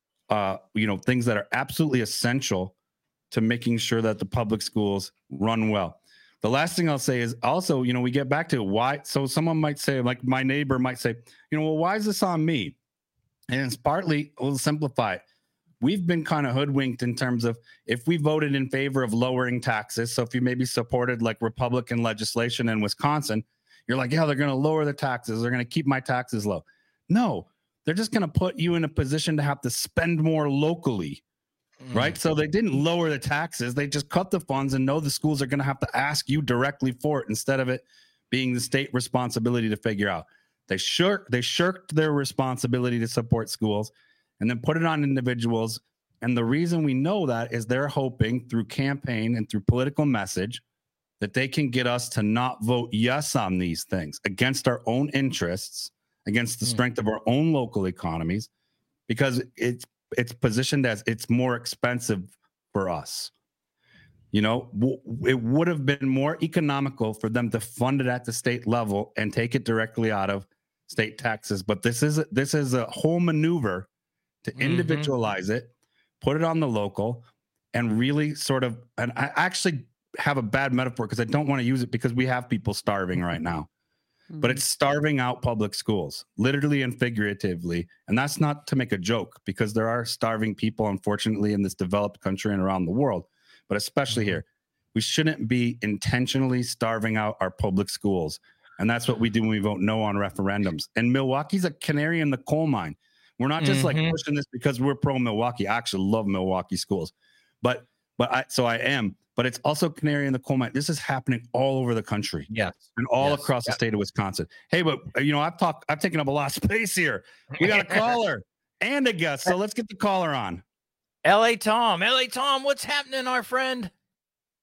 uh, you know, things that are absolutely essential to making sure that the public schools run well. The last thing I'll say is also, you know, we get back to why. So someone might say, like my neighbor might say, you know, well, why is this on me? And it's partly, we'll simplify it. We've been kind of hoodwinked in terms of if we voted in favor of lowering taxes. So if you maybe supported like Republican legislation in Wisconsin, you're like, yeah, they're going to lower the taxes. They're going to keep my taxes low. No, they're just going to put you in a position to have to spend more locally, mm. right? So they didn't lower the taxes. They just cut the funds and know the schools are going to have to ask you directly for it instead of it being the state responsibility to figure out. They shirked, they shirked their responsibility to support schools and then put it on individuals. And the reason we know that is they're hoping through campaign and through political message that they can get us to not vote yes on these things against our own interests, against the mm. strength of our own local economies, because it's it's positioned as it's more expensive for us. You know, w- it would have been more economical for them to fund it at the state level and take it directly out of state taxes. But this is a, this is a whole maneuver to mm-hmm. individualize it, put it on the local, and really sort of, and I actually have a bad metaphor because I don't want to use it because we have people starving right now, mm-hmm. but it's starving out public schools, literally and figuratively. And that's not to make a joke, because there are starving people, unfortunately, in this developed country and around the world, but especially mm-hmm. here. We shouldn't be intentionally starving out our public schools. And that's what we do when we vote no on referendums. And Milwaukee's a canary in the coal mine. We're not just mm-hmm. like pushing this because we're pro Milwaukee. I actually love Milwaukee schools, but, but I, so I am. But it's also canary in the coal mine. This is happening all over the country. Yes. And all yes. across yes. the state of Wisconsin. Hey, but you know, I've talked, I've taken up a lot of space here. We got a caller and a guest. So let's get the caller on. L A Tom. L A Tom, what's happening, our friend?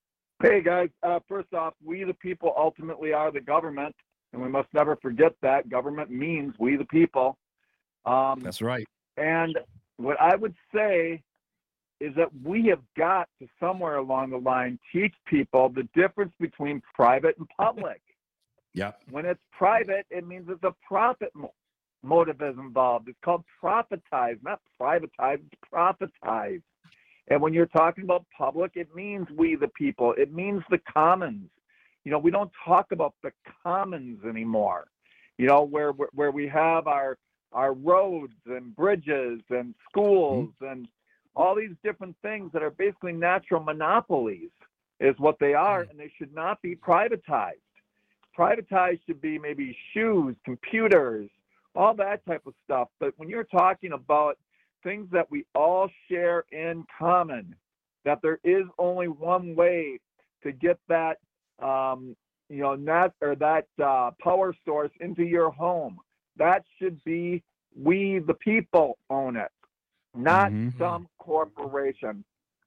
Hey, guys. Uh, first off, we the people ultimately are the government, and we must never forget that. Government means we the people. Um, That's right. And what I would say is that we have got to somewhere along the line teach people the difference between private and public. Yeah. When it's private, it means it's a profit mo- motive is involved. It's called profitize, not privatize, it's profitize. And when you're talking about public, it means we the people. It means the commons. You know, we don't talk about the commons anymore. You know, where where, where we have our our roads and bridges and schools mm-hmm. and all these different things that are basically natural monopolies is what they are, mm-hmm. and they should not be privatized. Privatized should be maybe shoes, computers, all that type of stuff. But when you're talking about things that we all share in common, that there is only one way to get that, um, you know, net or that uh, power source into your home. That should be we the people own it, not mm-hmm. some corporation.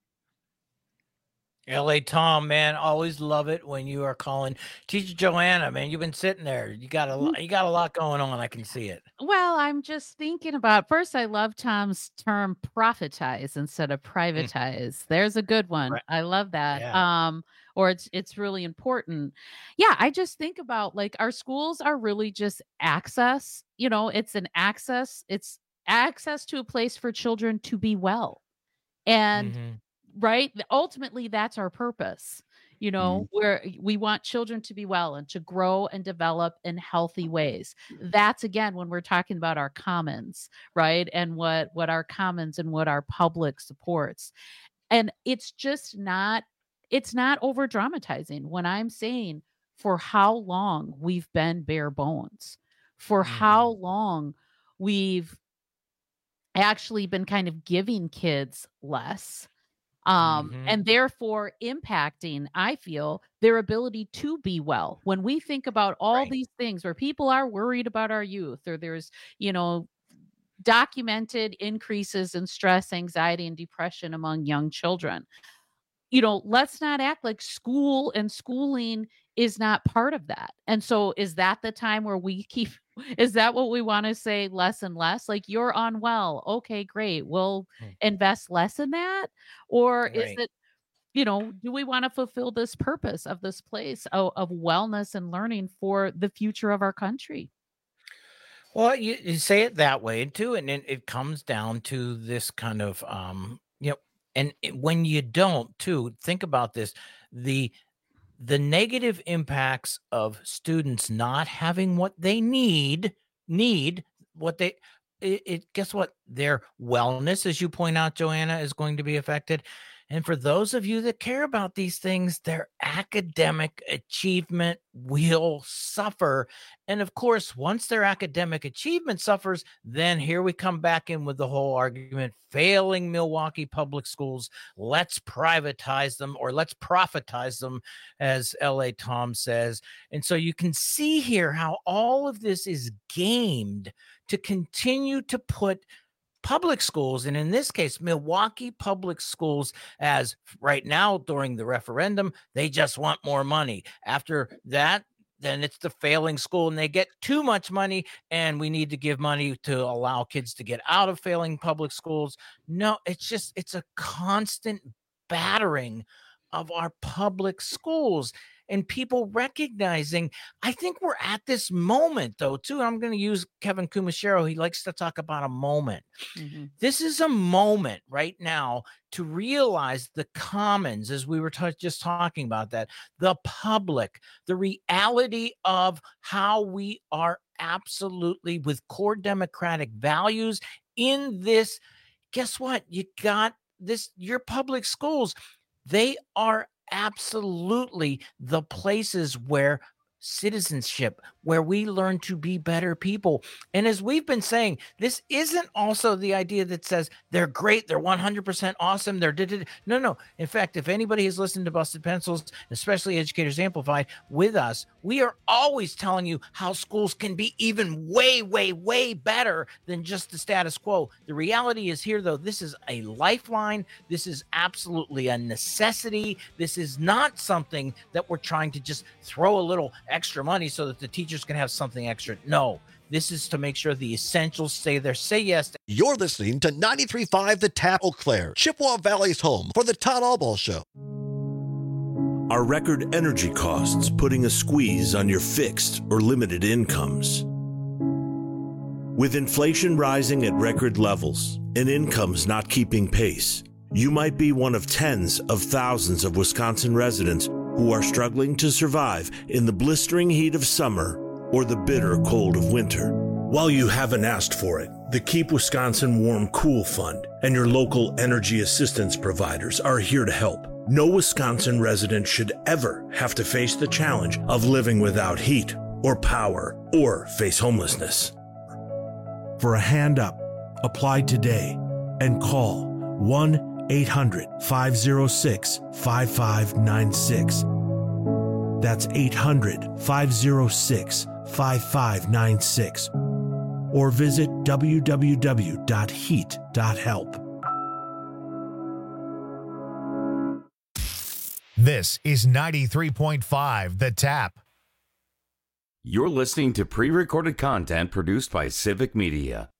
L A Tom, man, always love it when you are calling. Teacher Joanna, man, you've been sitting there. You got a you got a lot going on. I can see it. Well, I'm just thinking about first. I love Tom's term "profitize" instead of "privatize." Mm. There's a good one. Right. I love that. Yeah. Um, or it's it's really important. Yeah, I just think about like our schools are really just access. You know, it's an access. It's access to a place for children to be well, and. Mm-hmm. Right. Ultimately, that's our purpose. You know, mm-hmm. where we want children to be well and to grow and develop in healthy ways. That's again, when we're talking about our commons, right. And what, what our commons and what our public supports. And it's just not, it's not over dramatizing when I'm saying for how long we've been bare bones, for mm-hmm. how long we've actually been kind of giving kids less. Um, mm-hmm. and therefore impacting, I feel, their ability to be well. When we think about all right. these things where people are worried about our youth, or there's, you know, documented increases in stress, anxiety, and depression among young children, you know, let's not act like school and schooling is not part of that. And so is that the time where we keep, is that what we want to say less and less? Like you're unwell. Okay, great. We'll hmm. invest less in that. Or right. is it, you know, do we want to fulfill this purpose of this place of, of wellness and learning for the future of our country? Well, you, you say it that way too. And it, it comes down to this kind of, um, you know, and it, when you don't too, think about this, the, the negative impacts of students not having what they need, need what they, it, it guess what? Their wellness, as you point out, Joanna, is going to be affected. And for those of you that care about these things, their academic achievement will suffer. And of course, once their academic achievement suffers, then here we come back in with the whole argument, failing Milwaukee public schools, let's privatize them or let's profitize them, as L A Tom says. And so you can see here how all of this is gamed to continue to put public schools, and in this case, Milwaukee public schools, as right now during the referendum, they just want more money. After that, then it's the failing school and they get too much money and we need to give money to allow kids to get out of failing public schools. No, it's just, it's a constant battering of our public schools. And people recognizing, I think we're at this moment, though, too. I'm going to use Kevin Kumashiro. He likes to talk about a moment. Mm-hmm. This is a moment right now to realize the commons, as we were t- just talking about that, the public, the reality of how we are absolutely with core democratic values in this. Guess what? You got this, your public schools, they are absolutely the places where citizenship where we learn to be better people. And as we've been saying, this isn't also the idea that says they're great, they're one hundred percent awesome, they're did it. No, no. In fact, if anybody has listened to Busted Pencils, especially Educators Amplified with us, we are always telling you how schools can be even way, way, way better than just the status quo. The reality is here, though, this is a lifeline. This is absolutely a necessity. This is not something that we're trying to just throw a little extra money so that the teachers can have something extra. No, this is to make sure the essentials stay there. Say yes. You're listening to ninety-three point five The Tap, Eau Claire, Chippewa Valley's home for the Todd Albaugh Show. Are record energy costs putting a squeeze on your fixed or limited incomes? With inflation rising at record levels and incomes not keeping pace, you might be one of tens of thousands of Wisconsin residents who are struggling to survive in the blistering heat of summer or the bitter cold of winter. While you haven't asked for it, the Keep Wisconsin Warm Cool Fund and your local energy assistance providers are here to help. No Wisconsin resident should ever have to face the challenge of living without heat or power or face homelessness. For a hand up, apply today and call one eight hundred five oh six five five nine six. That's eight hundred five oh six five five nine six. Or visit w w w dot heat dot help. This is ninety-three point five The Tap. You're listening to pre-recorded content produced by Civic Media.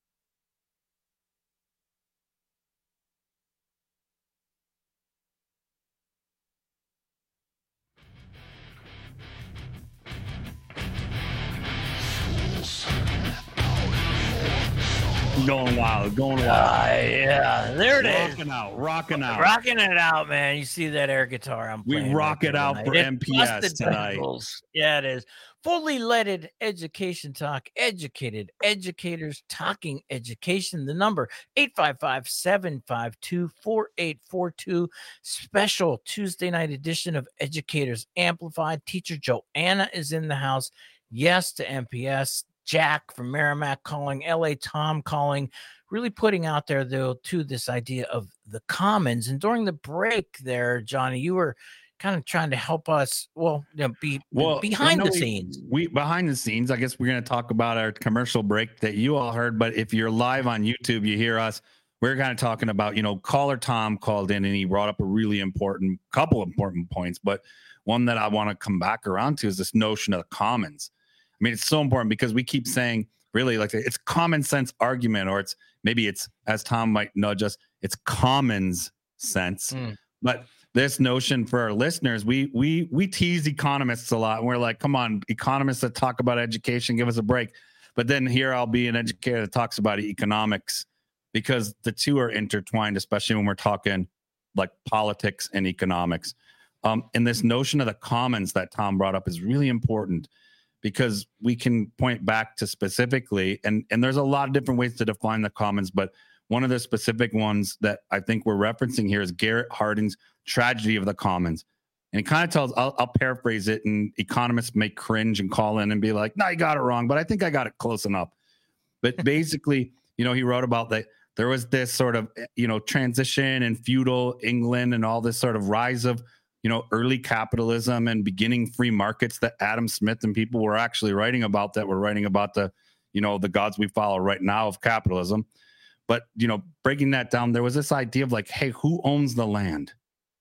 Going wild, going wild. Uh, yeah, there it is. Rocking out, rocking out. Rocking it out, man. You see that air guitar I'm We playing. rock right it there out tonight. for It's M P S Busted tonight. Pencils. Yeah, it is. Fully leaded education talk, educated educators talking education. The number eight five five, seven five two, four eight four two. Special Tuesday night edition of Educators Amplified. Teacher Joanna is in the house. Yes to M P S. Jack from Merrimack calling, L A Tom calling, really putting out there, though, to this idea of the commons. And during the break there, Johnny, you were kind of trying to help us, well, you know, be Well, behind I know the we- scenes. We behind the scenes. I guess we're going to talk about our commercial break that you all heard. But if you're live on YouTube, you hear us. We're kind of talking about, you know, caller Tom called in and he brought up a really important couple important points. But one that I want to come back around to is this notion of the commons. I mean, it's so important because we keep saying, really, like it's common sense argument, or it's maybe it's, as Tom might nudge us, it's commons sense. Mm. But this notion for our listeners, we we we tease economists a lot, and we're like, come on, economists that talk about education, give us a break. But then here I'll be an educator that talks about economics, because the two are intertwined, especially when we're talking like politics and economics. Um, and this notion of the commons that Tom brought up is really important, because we can point back to specifically, and, and there's a lot of different ways to define the commons, but one of the specific ones that I think we're referencing here is Garrett Hardin's Tragedy of the Commons. And it kind of tells, I'll, I'll paraphrase it, and economists may cringe and call in and be like, no, you got it wrong, but I think I got it close enough. But basically, you know, he wrote about that there was this sort of, you know, transition in feudal England and all this sort of rise of, you know, early capitalism and beginning free markets that Adam Smith and people were actually writing about, that were writing about the, you know, the gods we follow right now of capitalism. But, you know, breaking that down, there was this idea of like, hey, who owns the land?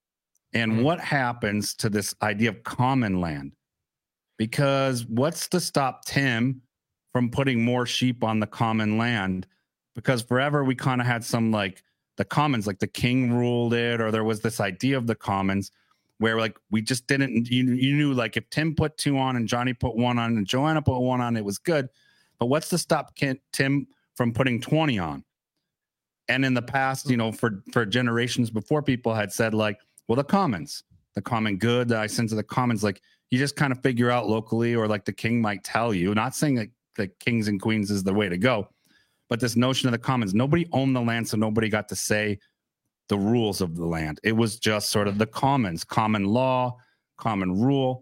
And mm-hmm. what happens to this idea of common land? Because what's to stop Tim from putting more sheep on the common land? Because forever we kind of had some like the commons, like the king ruled it, or there was this idea of the commons where like we just didn't, you, you knew like if Tim put two on and Johnny put one on and Joanna put one on, it was good. But what's to stop Ken, Tim from putting twenty on? And in the past, you know, for, for generations before, people had said like, well, the commons, the common good, the sense of the commons, like you just kind of figure out locally, or like the king might tell you, not saying that the kings and queens is the way to go, but this notion of the commons, nobody owned the land, so nobody got to say the rules of the land. It was just sort of the commons, common law, common rule.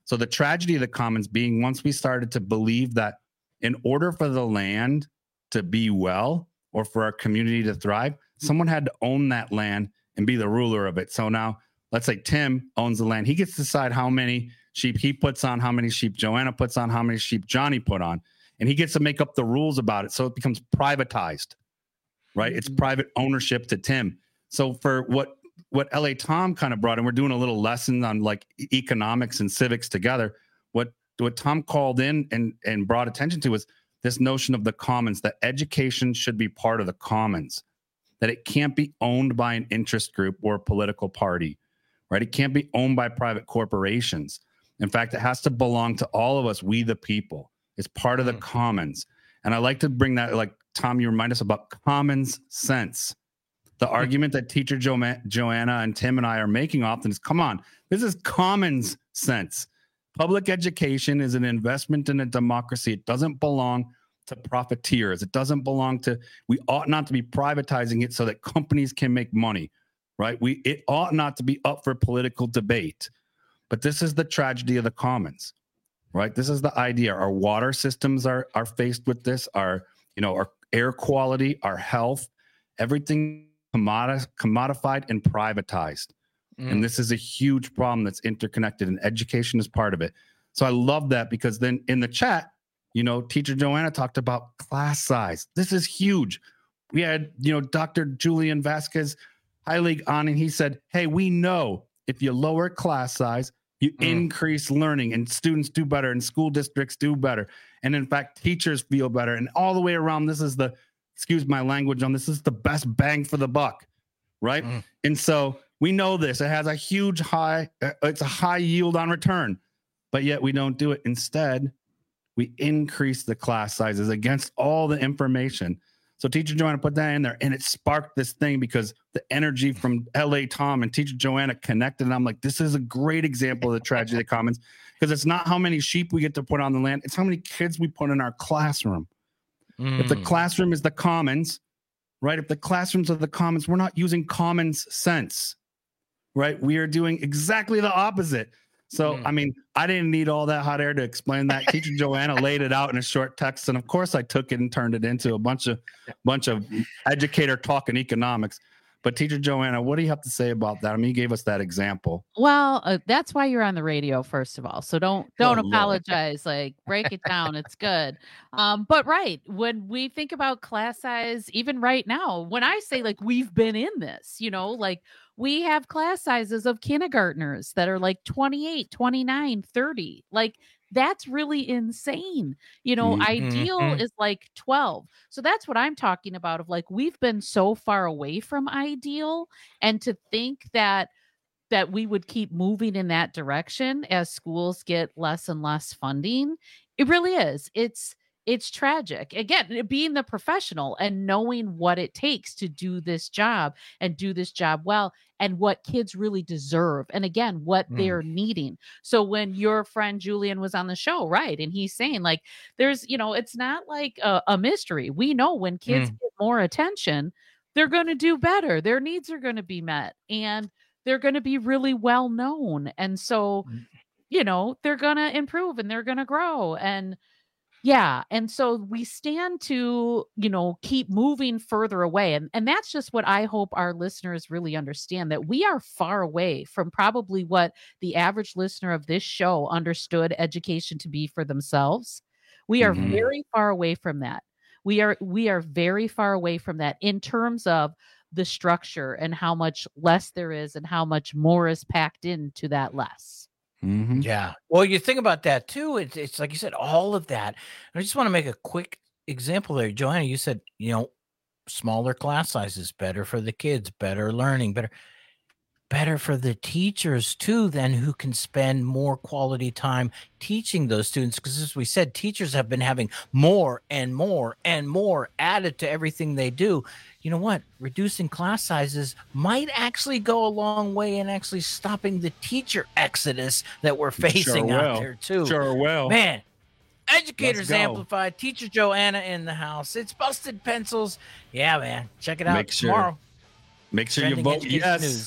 So the tragedy of the commons being once we started to believe that in order for the land to be well or for our community to thrive, someone had to own that land and be the ruler of it. So now let's say Tim owns the land. He gets to decide how many sheep he puts on, how many sheep Joanna puts on, how many sheep Johnny put on. And he gets to make up the rules about it. So it becomes privatized, right? Mm-hmm. It's private ownership to Tim. So for what what L A Tom kind of brought in, we're doing a little lesson on like economics and civics together. What what Tom called in and, and brought attention to was this notion of the commons, that education should be part of the commons, that it can't be owned by an interest group or a political party, right? It can't be owned by private corporations. In fact, it has to belong to all of us, we the people. It's part of the commons. And I like to bring that, like, Tom, you remind us about commons sense. The argument that teacher jo- Joanna and Tim and I are making often is, come on, this is commons sense. Public education is an investment in a democracy. It doesn't belong to profiteers. It doesn't belong to, we ought not to be privatizing it so that companies can make money, right? We It ought not to be up for political debate. But this is the tragedy of the commons. Right. This is the idea. Our water systems are are faced with this. Our, you know, our air quality, our health, everything commodi- commodified and privatized. Mm. And this is a huge problem that's interconnected, and education is part of it. So I love that, because then in the chat, you know, teacher Joanna talked about class size. This is huge. We had, you know, Doctor Julian Vasquez High League on, and he said, hey, we know if you lower class size, you mm. increase learning, and students do better, and school districts do better. And in fact, teachers feel better. And all the way around, this is the, excuse my language on this, is the best bang for the buck, right? Mm. And so we know this. It has a huge high, uh, it's a high yield on return, but yet we don't do it. Instead, we increase the class sizes against all the information. So teacher Joanna put that in there, and it sparked this thing because the energy from L A Tom and teacher Joanna connected. And I'm like, this is a great example of the tragedy of the commons, because it's not how many sheep we get to put on the land. It's how many kids we put in our classroom. Mm. If the classroom is the commons, right? If the classrooms are the commons, we're not using commons sense, right? We are doing exactly the opposite. So, mm. I mean, I didn't need all that hot air to explain that. Teacher Joanna laid it out in a short text. And of course, I took it and turned it into a bunch of bunch of educator talk in economics. But teacher Joanna, what do you have to say about that? I mean, you gave us that example. Well, uh, that's why you're on the radio, first of all. So don't don't oh, apologize. Lord. Like, break it down. It's good. Um, but right, when we think about class size, even right now, when I say like we've been in this, you know, like we have class sizes of kindergartners that are like twenty-eight, twenty-nine, thirty. Like, that's really insane. You know, mm-hmm. ideal is like twelve. So that's what I'm talking about, of like, we've been so far away from ideal, and to think that that we would keep moving in that direction as schools get less and less funding. It really is. It's It's tragic. Again, being the professional and knowing what it takes to do this job and do this job well, and what kids really deserve. And again, what mm. they're needing. So when your friend Julian was on the show, right, and he's saying like, there's, you know, it's not like a, a mystery. We know when kids mm. get more attention, they're going to do better. Their needs are going to be met, and they're going to be really well known. And so, mm. you know, they're going to improve and they're going to grow. And yeah. And so we stand to, you know, keep moving further away. And, and that's just what I hope our listeners really understand, that we are far away from probably what the average listener of this show understood education to be for themselves. We are mm-hmm. very far away from that. We are, we are very far away from that in terms of the structure and how much less there is and how much more is packed into that less. Mm-hmm. Yeah. Well, you think about that too. It's, it's like you said, all of that. I just want to make a quick example there. Joanna, you said, you know, smaller class sizes, better for the kids, better learning, better, better for the teachers too, then, who can spend more quality time teaching those students. Because as we said, teachers have been having more and more and more added to everything they do. You know what? Reducing class sizes might actually go a long way in actually stopping the teacher exodus that we're facing sure out will. there too. Sure will. Man, Educators Amplified, Teacher Joanna in the house. It's Busted Pencils. Yeah, man. Check it out make tomorrow. Sure, make sure Trending you vote Education yes. News.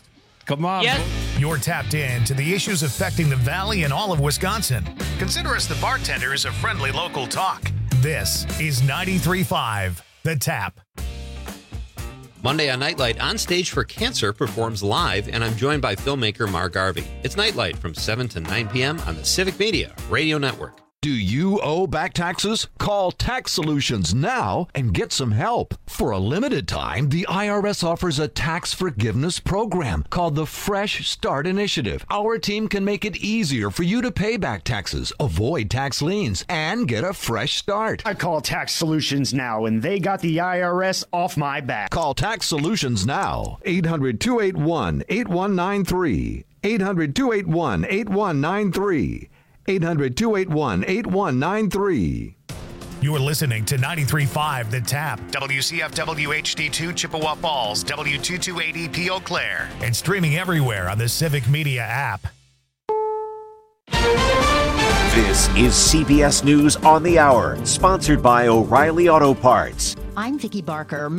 Come on. Yes. You're tapped in to the issues affecting the Valley and all of Wisconsin. Consider us the bartenders of friendly local talk. This is ninety-three point five The Tap. Monday on Nightlight, On Stage for Cancer performs live, and I'm joined by filmmaker Mark Garvey. It's Nightlight from seven to nine p.m. on the Civic Media Radio Network. Do you owe back taxes? Call Tax Solutions now and get some help. For a limited time, the I R S offers a tax forgiveness program called the Fresh Start Initiative. Our team can make it easier for you to pay back taxes, avoid tax liens, and get a fresh start. I call Tax Solutions now, and they got the I R S off my back. Call Tax Solutions now. eight hundred, two eight one, eight one nine three. eight hundred, two eight one, eight one nine three. eight hundred, two eight one, eight one nine three. You're listening to ninety-three point five The Tap, W C F W H D two Chippewa Falls, W two two eight E P Eau Claire, and streaming everywhere on the Civic Media app. This is C B S News on the Hour, sponsored by O'Reilly Auto Parts. I'm Vicki Barker.